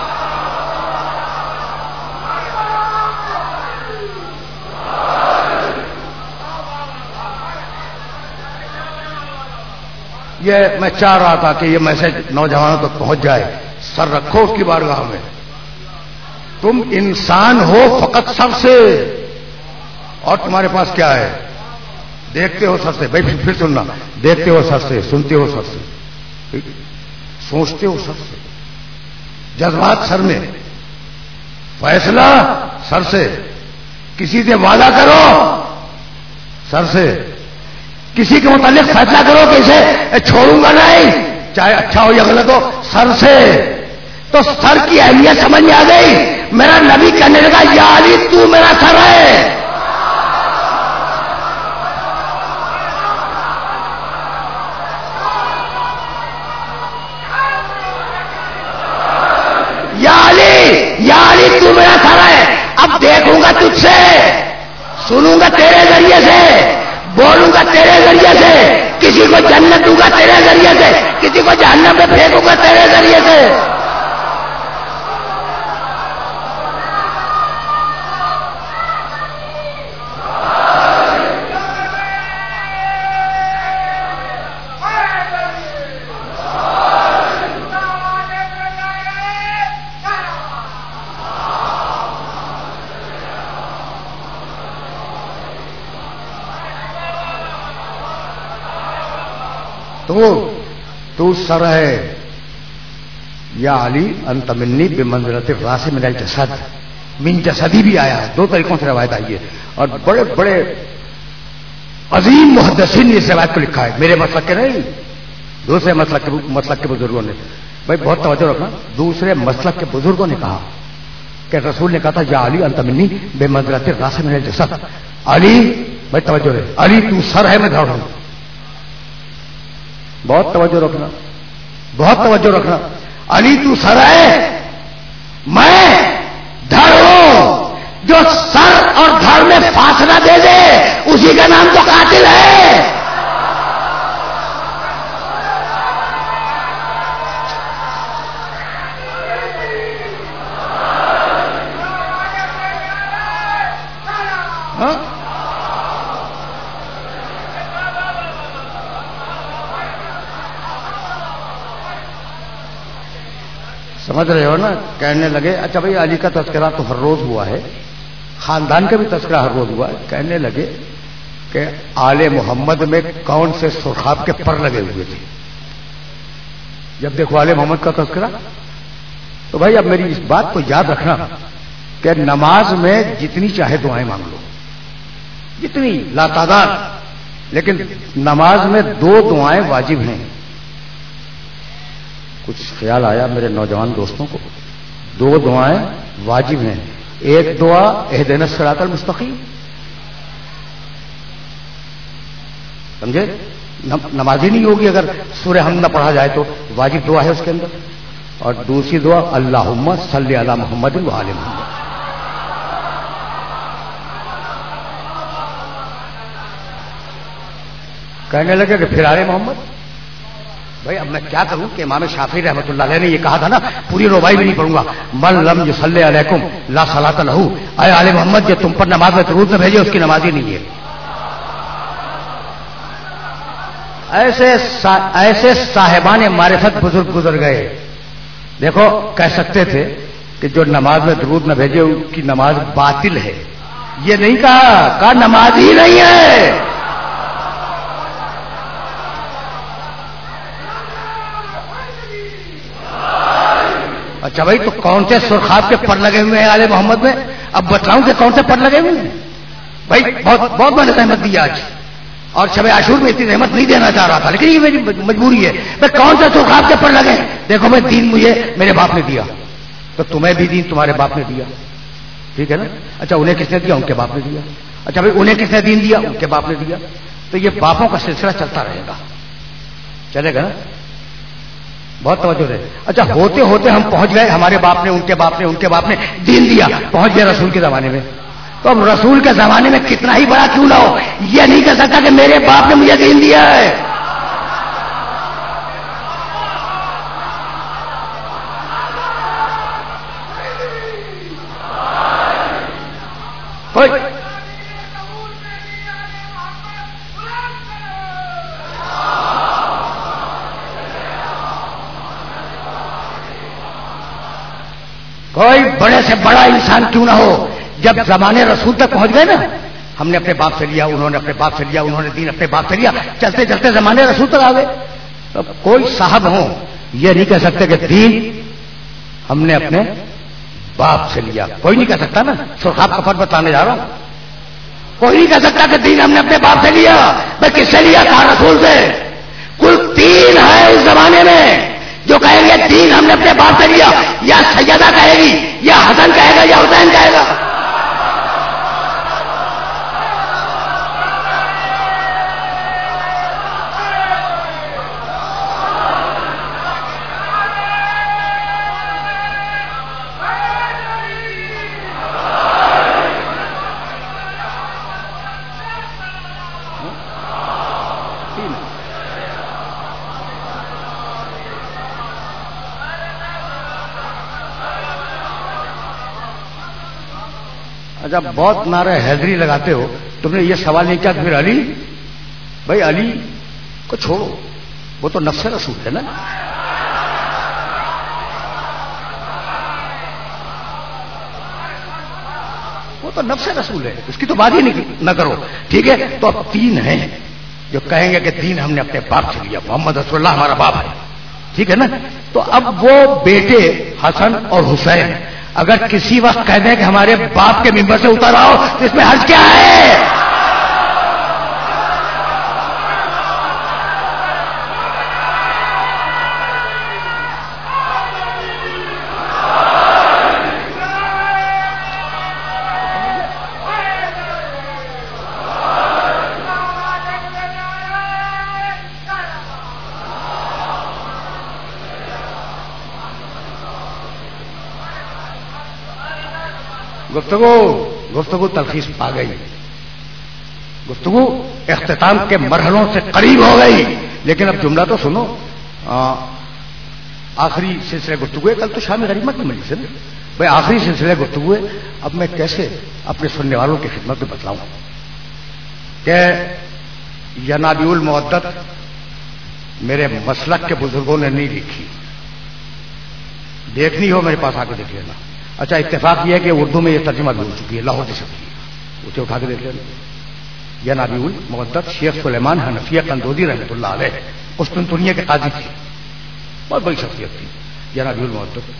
یہ میں چاہ رہا تھا کہ یہ میسج نوجوانوں تک پہنچ جائے. سر رکھو اس کی بارگاہ میں. تم انسان ہو فقط سر سے، اور تمہارے پاس کیا ہے؟ دیکھتے ہو سر سے. بھائی پھر سننا، دیکھتے ہو سر سے، سنتے ہو سر سے، سوچتے ہو سر سے، جذبات سر میں، فیصلہ سر سے، کسی سے وعدہ کرو سر سے، کسی کے متعلق فیصلہ کرو کہ اسے چھوڑوں گا نہیں، چاہے اچھا ہو یا غلط ہو، سر سے. تو سر کی اہمیت سمجھ میں آ گئی. میرا نبی کہنے لگا یا علی تو میرا سر ہے. یا علی یا علی تو میرا سر ہے. اب دیکھوں گا تجھ سے، سنوں گا تیرے ذریعے سے، بولوں گا تیرے ذریعے سے، کسی کو جنت دوں گا تیرے ذریعے سے، کسی کو جہنم میں پھینکوں گا تیرے ذریعے سے. تو تو سر ہے یا علی انت منی بمنزلۃ الراس من الجسد، من جسدی بھی آیا ہے، دو طریقوں سے روایت آئی ہے، اور بڑے بڑے عظیم محدثین نے اس روایت کو لکھا ہے، میرے مسلک کے نہیں، دوسرے مسلک کے مسلک کے بزرگوں نے. بھائی بہت توجہ رکھنا، دوسرے مسلک کے بزرگوں نے کہا کہ رسول نے کہا تھا یا علی انت منی بمنزلۃ الراس من الجسد. علی، بھائی توجہ رہے، علی تو سر ہے میں دھڑ ہوں. بہت توجہ رکھنا، بہت توجہ رکھنا. علی تو سر ہے میں دھڑ ہوں. جو سر اور دھڑ میں فاصلہ دے دے اسی کا نام تو قاتل ہے. ہاں؟ سمجھ رہے ہو نا؟ کہنے لگے اچھا بھائی علی کا تذکرہ تو ہر روز ہوا ہے، خاندان کا بھی تذکرہ ہر روز ہوا ہے. کہنے لگے کہ آل محمد میں کون سے سرخاب کے پر لگے ہوئے تھے جب دیکھو آل محمد کا تذکرہ. تو بھائی اب میری اس بات کو یاد رکھنا کہ نماز میں جتنی چاہے دعائیں مانگ لو، جتنی لا تعداد، لیکن نماز میں دو دعائیں واجب ہیں. کچھ خیال آیا میرے نوجوان دوستوں کو، دو دعائیں واجب ہیں. ایک دعا اہدنا الصراط المستقیم، سمجھے؟ نمازی نہیں ہوگی اگر سورہ حمد نہ پڑھا جائے تو، واجب دعا ہے اس کے اندر. اور دوسری دعا اللہم صلی علی محمد و آل محمد. کہنے لگے کہ پھر آل محمد. بھائی اب میں کیا کروں کہ امام شافعی رحمۃ اللہ علیہ نے یہ کہا تھا نا، پوری ربائی بھی نہیں پڑھوں گا، من لم یصلی علیکم لا صلاۃ لہ. اے آل محمد جو تم پر نماز میں درود نہ بھیجے اس کی نماز ہی نہیں ہے. ایسے ایسے صاحبان معرفت بزرگ گزر گئے. دیکھو کہہ سکتے تھے کہ جو نماز میں درود نہ بھیجے ان کی نماز باطل ہے، یہ نہیں کہا، کہا نماز ہی نہیں ہے. اچھا بھائی تو کون سے سرخاب کے پر لگے ہوئے ہیں آل محمد میں؟ اب بتلاؤں کہ کون سے پر لگے ہوئے ہیں. بھائی بہت بہت میں نے رحمت دی آج، اور شب عاشور میں اتنی رحمت نہیں دینا چاہ رہا تھا، لیکن یہ میری مجبوری ہے. بھائی کون سے سرخاب کے پر لگے ہیں؟ دیکھو میں دین مجھے میرے باپ نے دیا، تو تمہیں بھی دین تمہارے باپ نے دیا، ٹھیک ہے نا؟ اچھا انہیں کس نے دیا؟ ان کے باپ نے دیا. اچھا بھائی انہیں کس نے دین دیا؟ ان کے باپ نے دیا. تو یہ باپوں کا سلسلہ چلتا رہے گا، چلے گا نا؟ بہت توجہ ہے. اچھا ہوتے ہوتے ہم پہنچ گئے، ہمارے باپ نے ان کے باپ نے ان کے باپ نے دین دیا، پہنچ گئے رسول کے زمانے میں. تو اب رسول کے زمانے میں کتنا ہی بڑا کیوں نہ ہو، یہ نہیں کہہ سکتا کہ میرے باپ نے مجھے دین دیا ہے. کوئی کوئی بڑے سے بڑا انسان کیوں نہ ہو، جب زمانے رسول تک پہنچ گئے نا، ہم نے اپنے باپ سے لیا، انہوں نے اپنے باپ سے لیا، انہوں نے دین اپنے باپ سے لیا، چلتے چلتے زمانے رسول تک آ گئے. اب کوئی صاحب ہو یہ نہیں کہہ سکتے کہ دین ہم نے اپنے باپ سے لیا. کوئی نہیں کہہ سکتا نا، سرخاب کا فرق بتانے جا رہا ہوں. کوئی نہیں کہہ سکتا کہ دین ہم نے اپنے باپ سے لیا. میں کس سے لیا؟ کہا رسول سے. کل تین ہے اس زمانے میں جو کہیں گے دین ہم نے اپنے باپ سے لیا، یا سیدہ کہے گی، یا حسن کہے گا، یا حسین کہے گا. جب بہت نعرہ حیدری لگاتے ہو، تم نے یہ سوال نہیں کیا کہ پھر علی؟ بھائی علی کو چھوڑو، وہ تو نفس رسول ہے نا. وہ تو نفس رسول ہے، اس کی تو بات ہی نہیں نہ کرو. ٹھیک ہے، تو اب تین ہیں جو کہیں گے کہ دین ہم نے اپنے باپ سے لیا، محمد رسول اللہ ہمارا باپ ہے. ٹھیک ہے نا. تو اب وہ بیٹے حسن اور حسین اگر کسی وقت کہہ دیں کہ ہمارے باپ کے ممبر سے اتر آؤ تو اس میں حرج کیا ہے؟ گفتگو گفتگو تلخیص پا گئی، گفتگو اختتام کے مرحلوں سے قریب ہو گئی، لیکن اب جملہ تو سنو. آخری سلسلے گفتگو ہے، کل تو شام غنیمت کی مجلس ہے نا بھائی، آخری سلسلے گفتگو ہے. اب میں کیسے اپنے سننے والوں کی خدمت میں بتلاؤں کہ ینابیع المودت میرے مسلک کے بزرگوں نے نہیں لکھی، دیکھنی ہو میرے پاس آ کے دیکھ لینا. اچھا اتفاق یہ ہے کہ اردو میں یہ ترجمہ بھی ہو چکی ہے، لاہور سے سکی ہے، اسے اٹھا کے دیکھ لینا. ینابیع المودت شیخ سلیمان حنفیہ قندوزی رحمۃ اللہ علیہ قسطنطنیہ کے قاضی تھے، بہت بڑی شخصیت تھی. ینابیع المودت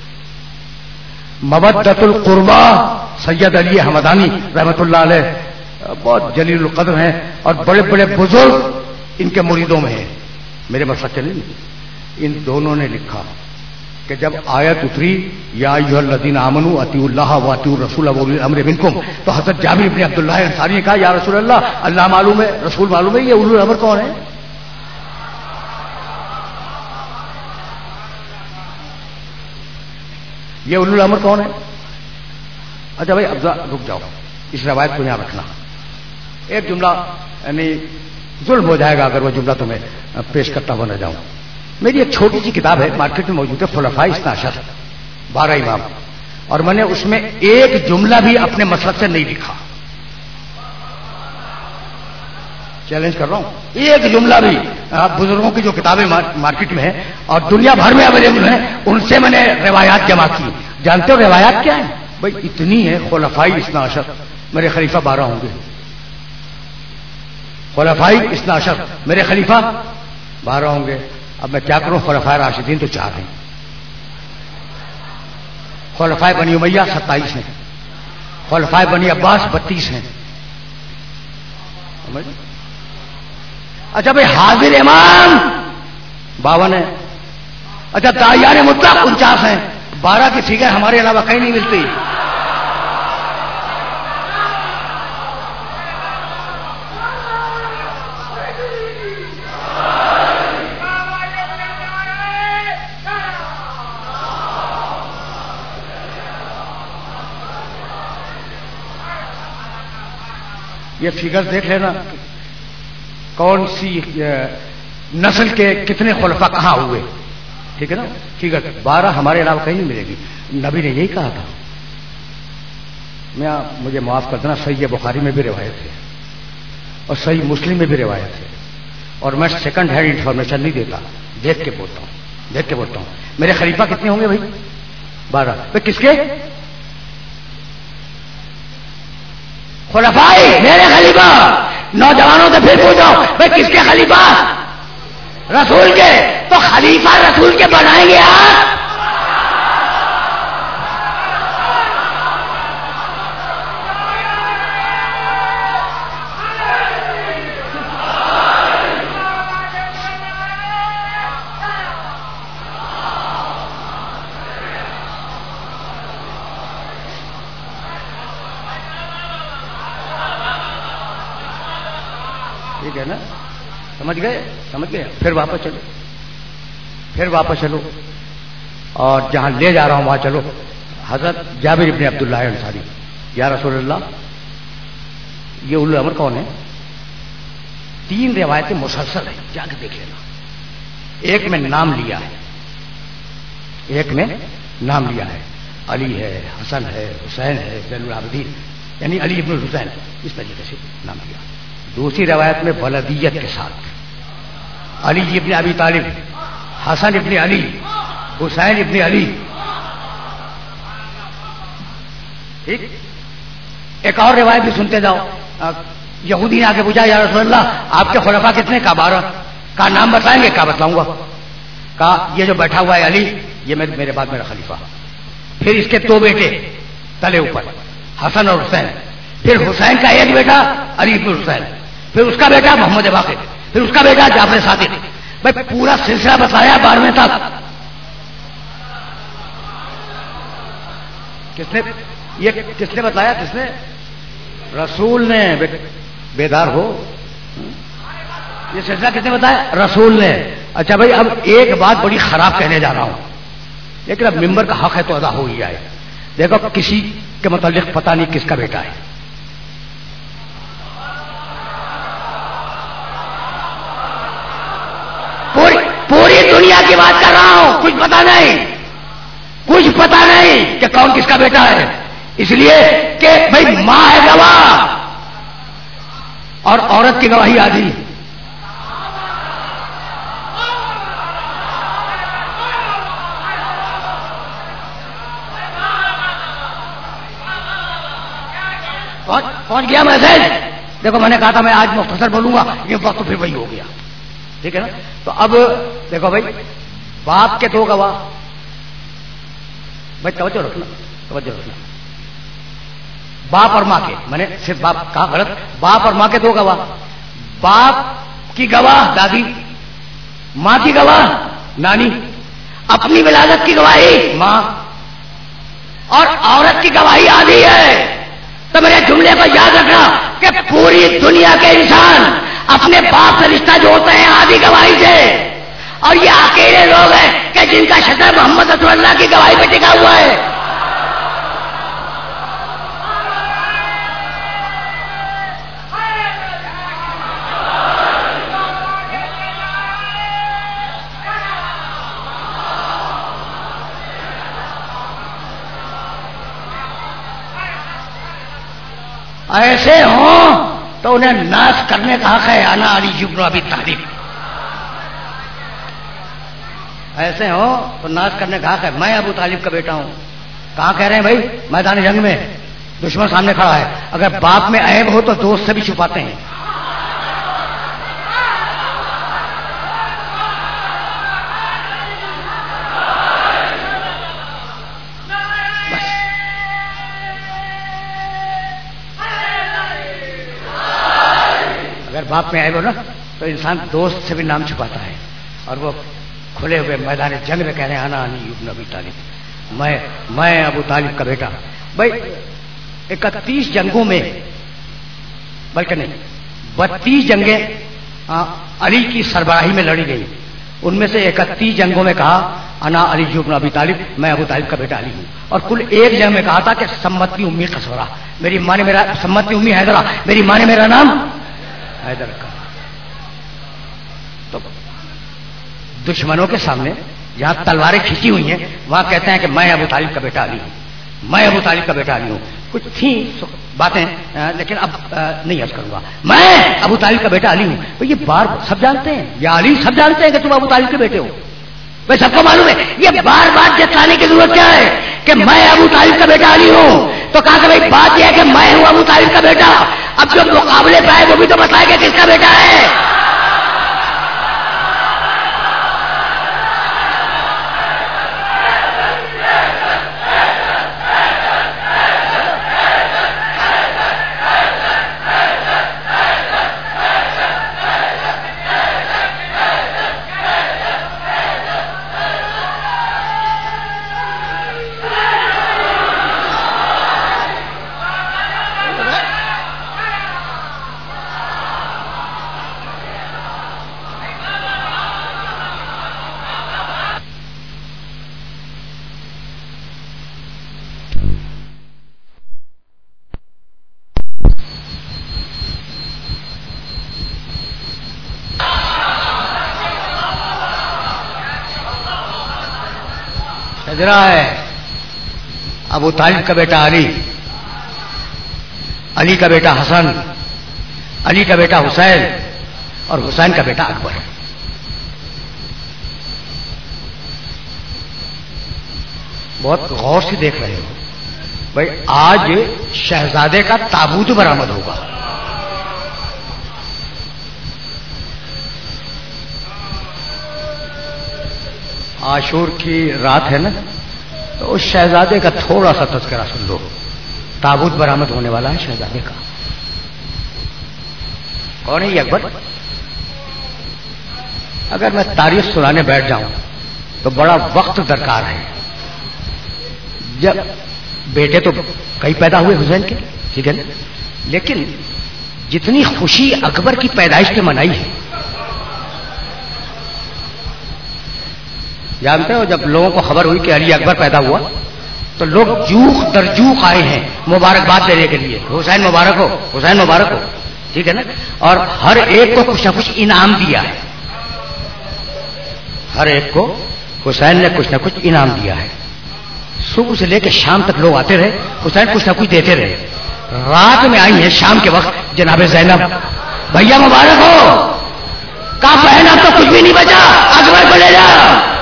مودت القربا سید علی حمدانی رحمۃ اللہ علیہ بہت جلیل القدر ہیں اور بڑے بڑے بزرگ ان کے مریدوں میں ہیں، میرے مسلک کے نہیں. ان دونوں نے لکھا کہ جب آیت اتری یا ایھا الذین آمنوا اطیعوا اللہ واطیعوا الرسول واولی الامر منکم، تو حضرت جابر بن عبداللہ انصاری نے کہا یا رسول اللہ، اللہ معلوم ہے، رسول معلوم ہے، یہ اولی الامر کون ہے؟ یہ اولی الامر کون ہے؟ اچھا بھائی اب رک جاؤ، اس روایت کو یہاں رکھنا. ایک جملہ یعنی ظلم ہو جائے گا اگر وہ جملہ تمہیں پیش کرتا ہوا نہ جاؤں. میری ایک چھوٹی سی کتاب ہے مارکیٹ میں موجود ہے، خلفاء اثنا عشر، بارہ امام، اور میں نے اس میں ایک جملہ بھی اپنے مسلک سے نہیں لکھا. چیلنج کر رہا ہوں، ایک جملہ بھی. آپ بزرگوں کی جو کتابیں مارکیٹ میں ہیں اور دنیا بھر میں اویلیبل ہیں، ان سے میں نے روایات جمع کی. جانتے ہو روایات کیا ہیں بھائی؟ اتنی ہے، خلفاء اثنا عشر، میرے خلیفہ بارہ ہوں گے. خلفاء اثنا عشر، میرے خلیفہ بارہ ہوں گے. اب میں کیا کروں؟ خلفاء راشدین تو چار ہیں، خلفاء بنی امیہ ستائیس ہیں، خلفاء بنی عباس بتیس ہیں. اچھا بھائی حاضر امام باون ہے. اچھا داعیان مطلق انچاس ہیں. بارہ کی فگر ہمارے علاوہ کہیں نہیں ملتی. یہ فگر دیکھ لینا کون سی نسل کے کتنے خلفاء کہاں ہوئے، ٹھیک ہے نا. فگر بارہ ہمارے علاوہ کہیں نہیں ملے گی. نبی نے یہی کہا تھا. میں مجھے معاف کر دینا، صحیح بخاری میں بھی روایت ہے اور صحیح مسلم میں بھی روایت ہے، اور میں سیکنڈ ہینڈ انفارمیشن نہیں دیتا، دیکھ کے بولتا ہوں، دیکھ کے بولتا ہوں. میرے خلیفہ کتنے ہوں گے بھائی؟ بارہ. بھائی کس کے؟ خلفاء، میرے خلیفہ. نوجوانوں سے پھر پوچھو بھائی کس کے خلیفہ؟ رسول کے. تو خلیفہ رسول کے بنائیں گے آپ؟ ٹھیک ہے نا؟ سمجھ گئے؟ سمجھ گئے؟ پھر واپس چلو، پھر واپس چلو، اور جہاں لے جا رہا ہوں وہاں چلو. حضرت جابر ابن عبداللہ انصاری، یا رسول اللہ یہ اولو الامر کون ہے؟ تین روایتیں مسلسل ہیں، جا کے دیکھ لینا. ایک میں نام لیا ہے، ایک میں نام لیا ہے، علی ہے، حسن ہے، حسین ہے، زین العابدین، یعنی علی ابن الحسین، اس طریقے سے نام لیا. دوسری روایت میں ولدیت کے ساتھ علی ابن ابی طالب، حسن ابن علی، حسین ابن علی. ٹھیک. ایک اور روایت بھی سنتے جاؤ. یہودی نے آ کے پوچھا یا رسول اللہ آپ کے خلفاء کتنے؟ کا بارہ. کا نام بتائیں گے؟ کا بتلاؤں گا. کہا یہ جو بیٹھا ہوا ہے علی یہ میرے بعد میرا خلیفہ. پھر اس کے دو بیٹے تلے اوپر حسن اور حسین. پھر حسین کا ایک بیٹا علی بن حسین, پھر اس کا بیٹا محمد باقر, پھر اس کا بیٹا جعفر صادق. بھائی پورا سلسلہ بتایا بارہویں تک. کس نے یہ کس نے بتایا؟ کس نے؟ رسول نے. بیدار ہو, یہ سلسلہ کس نے بتایا؟ رسول نے. اچھا بھائی اب ایک بات بڑی خراب کہنے جا رہا ہوں, لیکن اب ممبر کا حق ہے تو ادا ہو ہی جائے. دیکھو کسی کے متعلق پتہ نہیں کس کا بیٹا ہے. پوری پوری دنیا کی بات کر رہا ہوں, کچھ پتہ نہیں, کچھ پتہ نہیں کہ کون کس کا بیٹا ہے. اس لیے کہ بھائی ماں ہے گواہ اور عورت کی گواہی آدھی. پہنچ گیا میسج. دیکھو میں نے کہا تھا میں آج مختصر بولوں گا, یہ وقت تو پھر وہی ہو گیا. ٹھیک ہے نا. تو اب دیکھو بھائی باپ کے دو گواہ. بھائی توجہ رکھنا, توجہ رکھنا. باپ اور ماں کے, میں نے صرف باپ کہا غلط, باپ اور ماں کے دو گواہ. باپ کی گواہ دادی, ماں کی گواہ نانی, اپنی ولادت کی گواہی ماں, اور عورت کی گواہی آدھی ہے. تو میرے جملے کو یاد رکھنا کہ پوری دنیا کے انسان اپنے باپ سے رشتہ جوڑتے ہیں آدھی گواہی سے, اور یہ اکیلے لوگ ہیں کہ جن کا شطر محمد رسول اللہ کی گواہی پہ ٹکا ہوا ہے. ایسے ہوں تو انہیں ناز کرنے کا حق ہے. انا علی بن ابی طالب. ایسے ہوں تو ناز کرنے کا حق ہے. میں ابو طالب کا بیٹا ہوں. کہاں کہہ رہے ہیں بھائی؟ میدان جنگ میں دشمن سامنے کھڑا ہے. اگر باپ میں عیب ہو تو دوست سے بھی چھپاتے ہیں. باپ میں آئے ہو نا تو انسان دوست سے بھی نام چھپاتا ہے, اور وہ کھلے ہوئے میدان جنگ میں کہہ رہے ہیں انا علی بن ابی طالب, میں میں ابو طالب کا بیٹا. بھائی اکتیس جنگوں میں, بلکہ نہیں بتیس جنگیں علی کی سربراہی میں لڑی گئی. ان میں سے اکتیس جنگوں میں کہا انا علی بن ابی طالب, میں ابو طالب کا بیٹا علی ہوں. اور کل ایک جنگ میں کہا تھا کہ سمتی امی قصورہ, میری ماں نے میرا سمتی امی حیدرہ, میری ماں نے میرا نام حیدر کا. تو دشمنوں کے سامنے جہاں تلواریں کھینچی ہوئی ہیں وہاں کہتے ہیں کہ میں ابو طالب کا بیٹا علی ہوں, میں ابو طالب کا بیٹا علی ہوں. کچھ تھیں باتیں لیکن اب نہیں عرض کروں گا. میں ابو طالب کا بیٹا علی ہوں. یہ بار سب جانتے ہیں, یا علی سب جانتے ہیں کہ تم ابو طالب کے بیٹے ہو. بھائی سب کو معلوم ہے. یہ بار بار جتانے کی ضرورت کیا ہے کہ میں ابو طالب کا بیٹا علی ہوں؟ تو کہا کہ بھائی بات یہ ہے کہ میں ہوں ابو طالب کا بیٹا. اب جو مقابلے پہ آئے وہ بھی تو بتائے کہ کس کا بیٹا ہے. ہے ابو طالب کا بیٹا علی, علی کا بیٹا حسن, علی کا بیٹا حسین, اور حسین کا بیٹا اکبر. بہت غور سے دیکھ رہے ہو بھائی. آج شہزادے کا تابوت برآمد ہوگا. عاشور کی رات ہے نا، تو اس شہزادے کا تھوڑا سا تذکرہ سن لو. تابوت برآمد ہونے والا ہے شہزادے کا. کون ہے یہ اکبر؟ اگر میں تاریخ سنانے بیٹھ جاؤں تو بڑا وقت درکار ہے. جب بیٹے تو کئی پیدا ہوئے حسین کے، ٹھیک ہے نا، لیکن جتنی خوشی اکبر کی پیدائش پہ منائی ہے، جانتے ہو جب لوگوں کو خبر ہوئی کہ علی اکبر پیدا ہوا تو لوگ جوخ در جوخ آئے ہیں مبارکباد دینے کے لیے، حسین مبارک ہو، حسین مبارک ہو، ٹھیک ہے نا. اور ہر ایک کو کچھ نہ کچھ انعام دیا ہے، ہر ایک کو حسین نے کچھ نہ کچھ انعام دیا ہے. صبح سے لے کے شام تک لوگ آتے رہے، حسین کچھ نہ کچھ دیتے رہے. رات میں آئی ہیں شام کے وقت جناب زینب، بھیا مبارک ہو. کہا بہن اب تو کچھ بھی نہیں بچا، اکبر کو لے جا.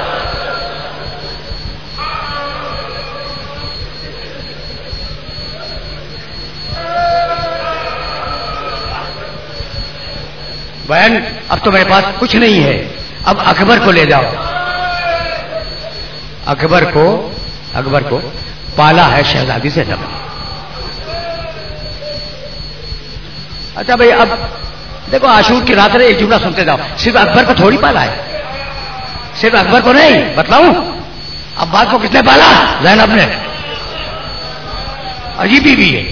بہن اب تو میرے پاس کچھ نہیں ہے، اب اکبر کو لے جاؤ. اکبر کو اکبر کو پالا ہے شہزادی سے نب. اچھا بھائی اب دیکھو عاشور کی رات ہے، ایک جملہ سنتے جاؤ. صرف اکبر کو تھوڑی پالا ہے، صرف اکبر کو نہیں، بتلاؤں عباس کو کس نے پالا؟ زینب نے. عجیب بھی ہے،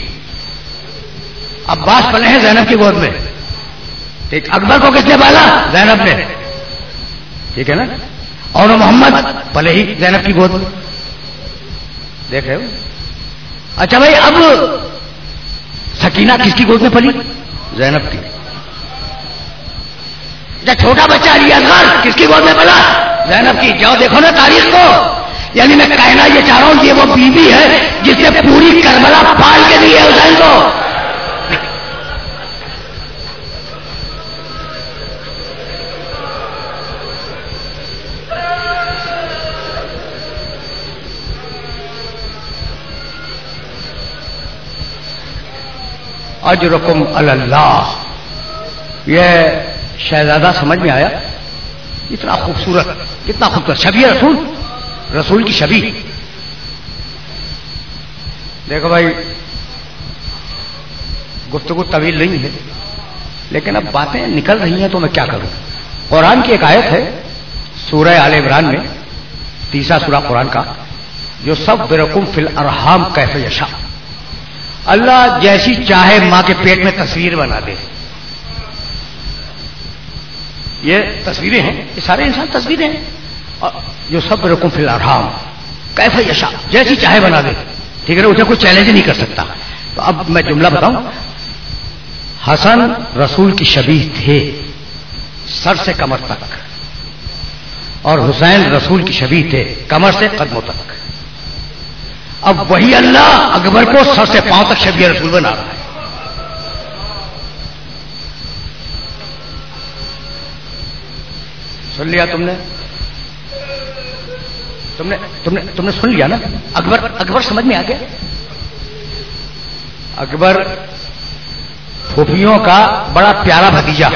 عباس پلے ہیں زینب کی گود میں، ٹھیک. اکبر کو کس نے پالا؟ زینب نے، ٹھیک ہے نا. اور محمد پلے ہی زینب کی گود میں، دیکھ رہے ہو. اچھا بھائی اب سکینہ کس کی گود میں پلی؟ زینب کی. جب چھوٹا بچہ علی اصغر کس کی گود میں پلا؟ زینب کی. جاؤ دیکھو نا تاریخ کو. یعنی میں کہنا یہ چاہ رہا ہوں یہ وہ بیوی ہے جس نے پوری کربلا پال کے دی ہے حسین کو. اجرکم علی اللہ. یہ شہزادہ سمجھ میں آیا؟ اتنا خوبصورت، کتنا خوبصورت شبیہ رسول، رسول کی شبیہ. دیکھو بھائی گفتگو طویل نہیں ہے لیکن اب باتیں نکل رہی ہیں تو میں کیا کروں. قرآن کی ایک آیت ہے سورہ آل عمران میں، تیسرا سورہ قرآن کا، جو سب برکم فی الارحام کیف یشاء. اللہ جیسی چاہے ماں کے پیٹ میں تصویر بنا دے. یہ تصویریں ہیں، یہ سارے انسان تصویریں ہیں. جو سب رقم فی الارحام کیف یشاء، جیسی چاہے بنا دے، ٹھیک ہے نا، اسے کوئی چیلنج نہیں کر سکتا. تو اب میں جملہ بتاؤں. حسن رسول کی شبیہ تھے سر سے کمر تک، اور حسین رسول کی شبیہ تھے کمر سے قدموں تک. اب وہی اللہ اکبر کو سر سے پاؤں تک شبیہ رسول بنا رہا ہے. سن لیا تم نے تم نے تم نے تم نے سن لیا نا. اکبر اکبر سمجھ میں آ گیا. اکبر پھوپھیوں کا بڑا پیارا بھتیجا،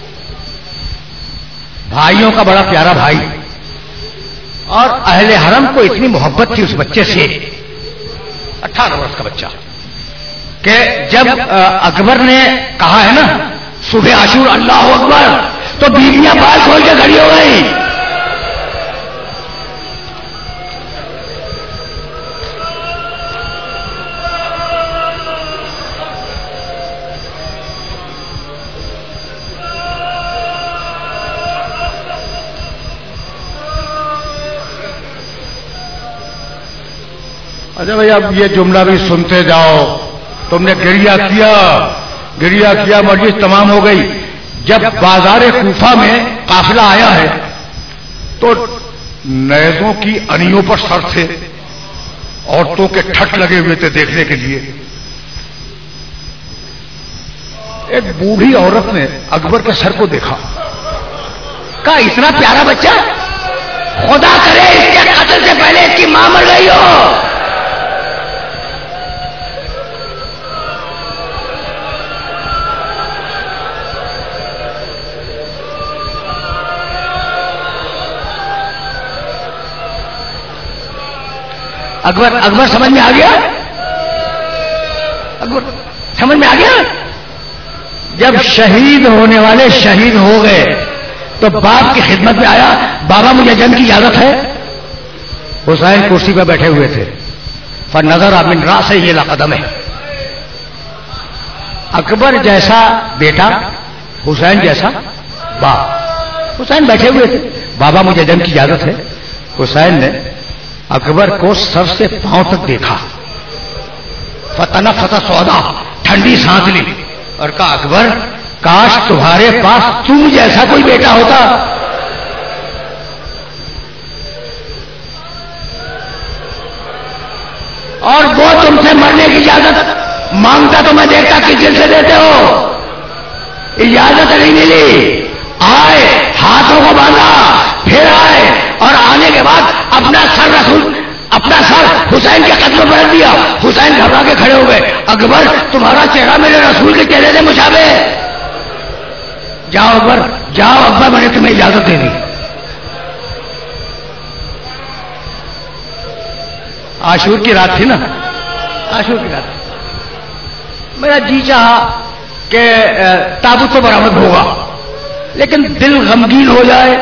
بھائیوں کا بڑا پیارا بھائی، اور اہل حرم کو اتنی محبت تھی اس بچے سے، اٹھارہ برس کا بچہ، کہ جب اکبر نے کہا ہے نا صبح عاشور اللہ اکبر، تو بیویاں بال کھول کے کھڑی ہو گئی. اچھا بھائی اب یہ جملہ بھی سنتے جاؤ. تم نے گریا کیا گریا کیا مجلس تمام ہو گئی. جب بازار کوفہ میں قافلہ آیا ہے تو نیزوں کی انیوں پر سر تھے، عورتوں کے ٹھٹ لگے ہوئے تھے دیکھنے کے لیے. ایک بوڑھی عورت نے اکبر کے سر کو دیکھا، کہا اتنا پیارا بچہ، خدا کرے اس کے قتل سے پہلے اس کی ماں مر گئی ہو. اکبر اکبر سمجھ میں آ گیا؟ اکبر سمجھ میں آ گیا؟ جب شہید ہونے والے شہید ہو گئے تو باپ کی خدمت میں آیا، بابا مجھے جنگ کی اجازت ہے؟ حسین کرسی پہ بیٹھے ہوئے تھے، فنظر من راسہ الی قدمہ، اکبر جیسا بیٹا، حسین جیسا باپ، حسین بیٹھے ہوئے تھے، بابا مجھے جنگ کی اجازت ہے؟ حسین نے اکبر کو سر سے پاؤں تک دیکھا، فتنفس سودا، ٹھنڈی سانس لی اور کہا اکبر کاش تمہارے پاس تم جیسا کوئی بیٹا ہوتا۔ اور وہ تم سے مرنے کی اجازت مانگتا تو میں دیکھتا کس دل سے دیتے ہو، اجازت نہیں ملی، آئے ہاتھوں کو باندھا، پھر آئے اور آنے کے بعد اپنا سر رسول اپنا سر حسین کے قدموں پر رکھ دیا۔ حسین گھبرا کے کھڑے ہو گئے، اکبر تمہارا چہرہ میرے رسول کے چہرے سے مشابہ ہے، جاؤ اکبر جاؤ، اکبر میں نے تمہیں اجازت دے دی۔ عاشور کی رات تھی نا، عاشور کی رات، میرا جی چاہا کہ تابوت تو برآمد ہوگا لیکن دل غمگین ہو جائے،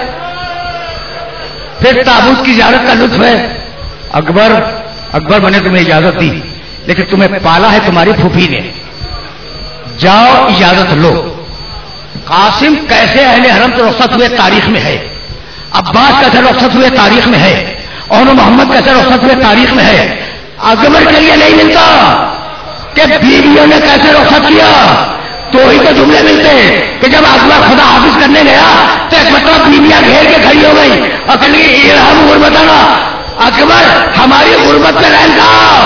پھر تابوت کی زیارت کا لطف ہے۔ اکبر اکبر میں نے تمہیں اجازت دی لیکن تمہیں پالا ہے تمہاری پھوپھی نے، جاؤ اجازت لو۔ قاسم کیسے اہل حرم سے رخصت ہوئے تاریخ میں ہے، عباس کیسے رخصت ہوئے تاریخ میں ہے، اور محمد کیسے رخصت ہوئے تاریخ میں ہے، اکبر کے لیے نہیں ملتا کہ بیویوں نے کیسے رخصت کیا، تو ہی تو جملے ملتے کہ جب اکبر خدا حافظ کرنے گیا تو ایک مطلب بیویاں گھیر کے کھڑی ہو گئی اور کہنے لگی ارحم غربتنا، اکبر ہماری غربت پہ رحم کھاؤ،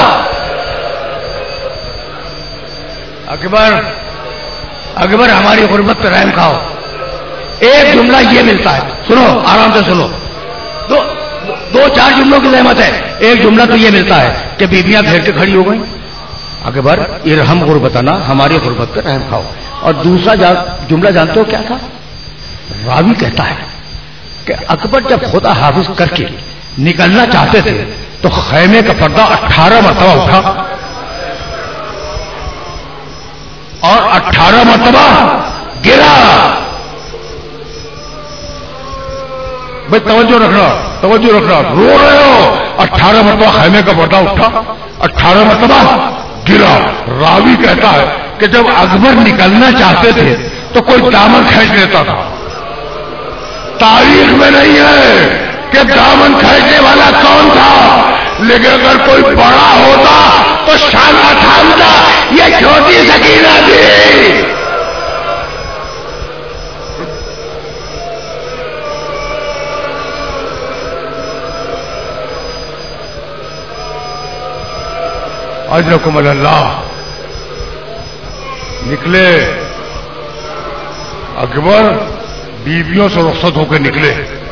اکبر اکبر ہماری غربت پہ رحم کھاؤ۔ ایک جملہ یہ ملتا ہے، سنو آرام سے سنو، دو دو چار جملوں کی زحمت ہے، ایک جملہ تو یہ ملتا ہے کہ بیویاں گھیر کے کھڑی ہو گئیں، اکبر ارحم غربتنا ہماری غربت پہ رحم کھاؤ، اور دوسرا جملہ جانتے ہو کیا تھا؟ راوی کہتا ہے کہ اکبر جب خدا حافظ کر کے نکلنا چاہتے تھے تو خیمے کا پردہ اٹھارہ مرتبہ اٹھا اور اٹھارہ مرتبہ گرا۔ بھائی توجہ رکھنا توجہ رکھنا، رو رہے ہو، اٹھارہ مرتبہ خیمے کا پردہ اٹھا، اٹھارہ مرتبہ گرا۔ راوی کہتا ہے کہ جب اکبر نکلنا چاہتے تھے تو کوئی دامن کھینچ لیتا تھا، تاریخ میں نہیں ہے کہ دامن کھینچنے والا کون تھا، لیکن اگر کوئی بڑا ہوتا تو شانہ تھامتا، یہ چھوٹی سکینہ تھی۔ اجرکم اللہ، نکلے اکبر بیویوں سے رخصت ہو کے نکلے،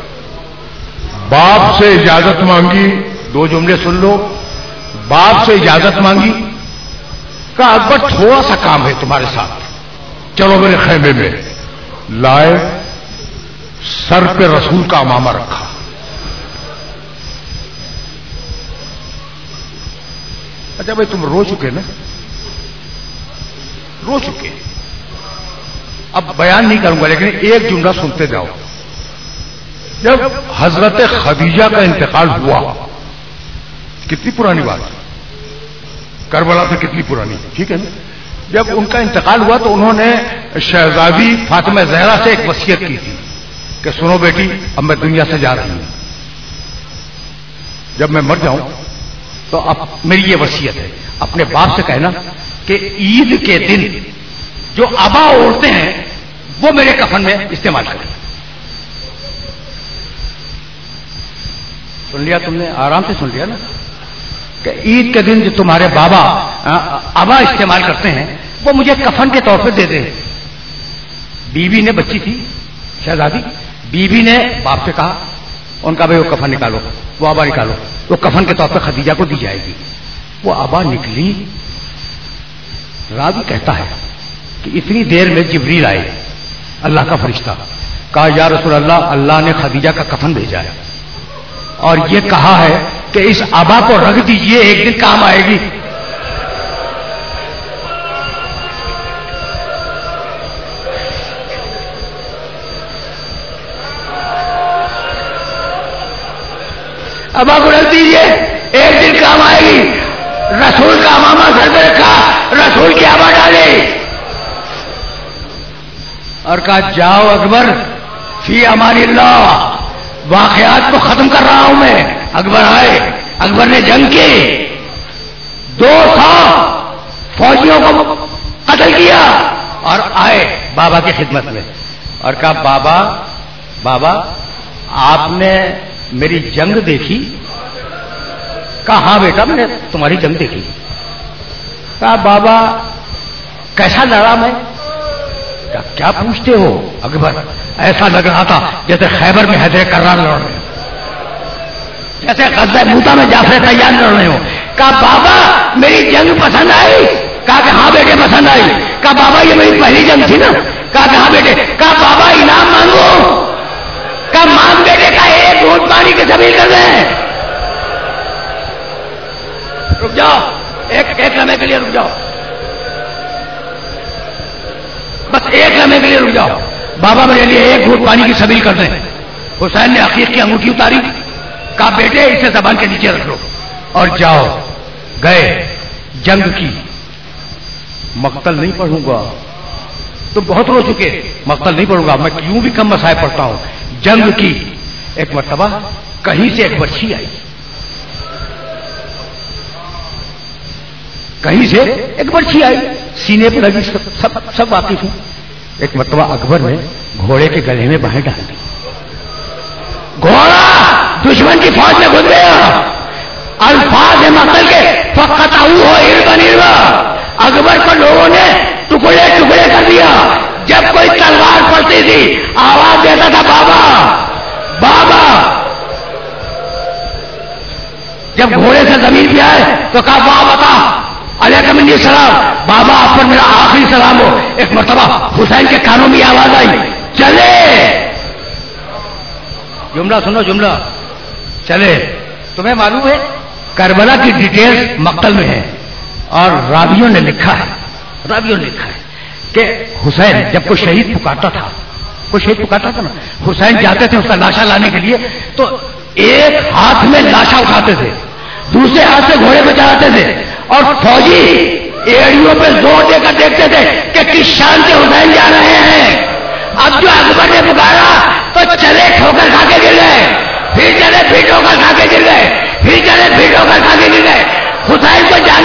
باپ سے اجازت مانگی، دو جملے سن لو، باپ سے اجازت مانگی، کہا اکبر تھوڑا سا کام ہے تمہارے ساتھ، چلو میرے خیمے میں، لائے، سر پہ رسول کا امامہ رکھا، اچھا بھائی تم رو چکے نا، رو چکے، اب بیان نہیں کروں گا لیکن ایک جملہ سنتے جاؤ۔ جب حضرت خدیجہ کا انتقال ہوا، کتنی پرانی بات، کربلا سے کتنی پرانی، ٹھیک ہے نا، جب ان کا انتقال ہوا تو انہوں نے شہزادی فاطمہ زہرا سے ایک وصیت کی تھی کہ سنو بیٹی اب میں دنیا سے جا رہی ہوں، جب میں مر جاؤں تو اب میری یہ وصیت ہے، اپنے باپ سے کہنا کہ عید کے دن جو ابا اوڑھتے ہیں وہ میرے کفن میں استعمال کریں۔ سن لیا تم نے، آرام سے سن لیا نا، کہ عید کے دن جو تمہارے بابا ابا استعمال کرتے ہیں وہ مجھے کفن کے طور پہ دے دیں۔ بیوی نے، بچی تھی شہزادی، بیوی نے باپ سے کہا، ان کا بھائی وہ کفن نکالو، وہ ابا نکالو، وہ کفن کے طور پہ خدیجہ کو دی جائے گی۔ وہ ابا نکلی، راوی کہتا ہے کہ اتنی دیر میں جبریل آئے، اللہ کا فرشتہ، کہا یا رسول اللہ، اللہ نے خدیجہ کا کفن بھیجا ہے اور یہ کہا ہے کہ اس آبا کو رکھ دیجئے، ایک دن کام آئے گی. ابا کو رکھ دیجئے، ایک دن کام آئے گی. رسول کا امامہ سر پہ رکھا، رسول کی آبا ڈالے اور کہا جاؤ اکبر فی امان اللہ، واقعات کو ختم کر رہا ہوں میں. اکبر آئے، اکبر نے جنگ کی، دو سو فوجیوں کو قتل کیا اور آئے بابا کی خدمت میں اور کہا بابا بابا آپ نے میری جنگ دیکھی؟ کہا ہاں بیٹا میں نے تمہاری جنگ دیکھی. کہا بابا کیسا لڑا میں؟ کہا کیا پوچھتے ہو اکبر، ایسا لگ رہا تھا جیسے خیبر میں حیدر کرار لڑ رہے ہو، جیسے غزوہ موتا میں جعفر تیار لڑ رہے ہو. کہا بابا میری جنگ پسند آئی؟ کہا کہ ہاں بیٹے پسند آئی. کہا بابا یہ میری پہلی جنگ تھی نا؟ کہا کہ ہاں بیٹے. کہا بابا انعام مانگو؟ کہا مانگ بیٹے. کا ایک گھونٹ پانی کی سبیل کر دیں. رک جاؤ ایک ایک لمحے کے لیے رک جاؤ، بس ایک لمحے کے لیے رک جاؤ. بابا میرے لیے ایک گھونٹ پانی کی سبیل کر دیں. حسین نے عقیق کی انگوٹھی اتاری، کہا بیٹے اسے زبان کے نیچے رکھ لو اور جاؤ. گئے جنگ کی. مقتل نہیں پڑھوں گا، تو بہت رو چکے، مقتل نہیں پڑھوں گا میں، کیوں بھی کم مسائل پڑھتا ہوں. جنگ کی. ایک مرتبہ کہیں سے ایک برچھی آئی، کہیں سے ایک برچھی آئی سینے پہ لگی، سب سب, سب واقف ہوں. ایک مرتبہ اکبر نے گھوڑے کے گلے میں باہیں ڈال دی، گھوڑا دشمن کی فوج میں گھس گیا. الفاظ مقتل کے فقط ہو اربا نربا. اکبر کو لوگوں نے ٹکڑے ٹکڑے کر دیا. جب کوئی تلوار پڑتی تھی آواز دیتا تھا بابا بابا. جب گھوڑے سے زمین پہ آئے تو کہا واہ بتا علیکم انی سلام، بابا آپ پر میرا آخری سلام ہو. ایک مرتبہ حسین کے کانوں میں آواز آئی چلے. جملہ سنو جملہ، چلے. تمہیں معلوم ہے کربلا کی ڈیٹیل مقتل میں ہے اور راویوں نے لکھا ہے راویوں نے لکھا ہے کہ حسین جب کوئی شہید پکارتا تھا، کوئی شہید پکارتا تھا نا، حسین جاتے تھے اس کا لاشا لانے کے لیے، تو ایک ہاتھ میں لاشا اٹھاتے تھے، دوسرے ہاتھ سے گھوڑے پہ چڑھاتے تھے اور فوجی ایڑیوں پہ زور دے کر دیکھتے تھے کہ کس شان سے حسین جا رہے ہیں. اب جو اکبر نے پکارا تو چلے ٹھوکر کھا کے گر گئے، پھر چلے پھر ٹھوکر کھا کے گر گئے، پھر چلے پھر ٹھوکر کھا کے گر گئے. حسین کو جانے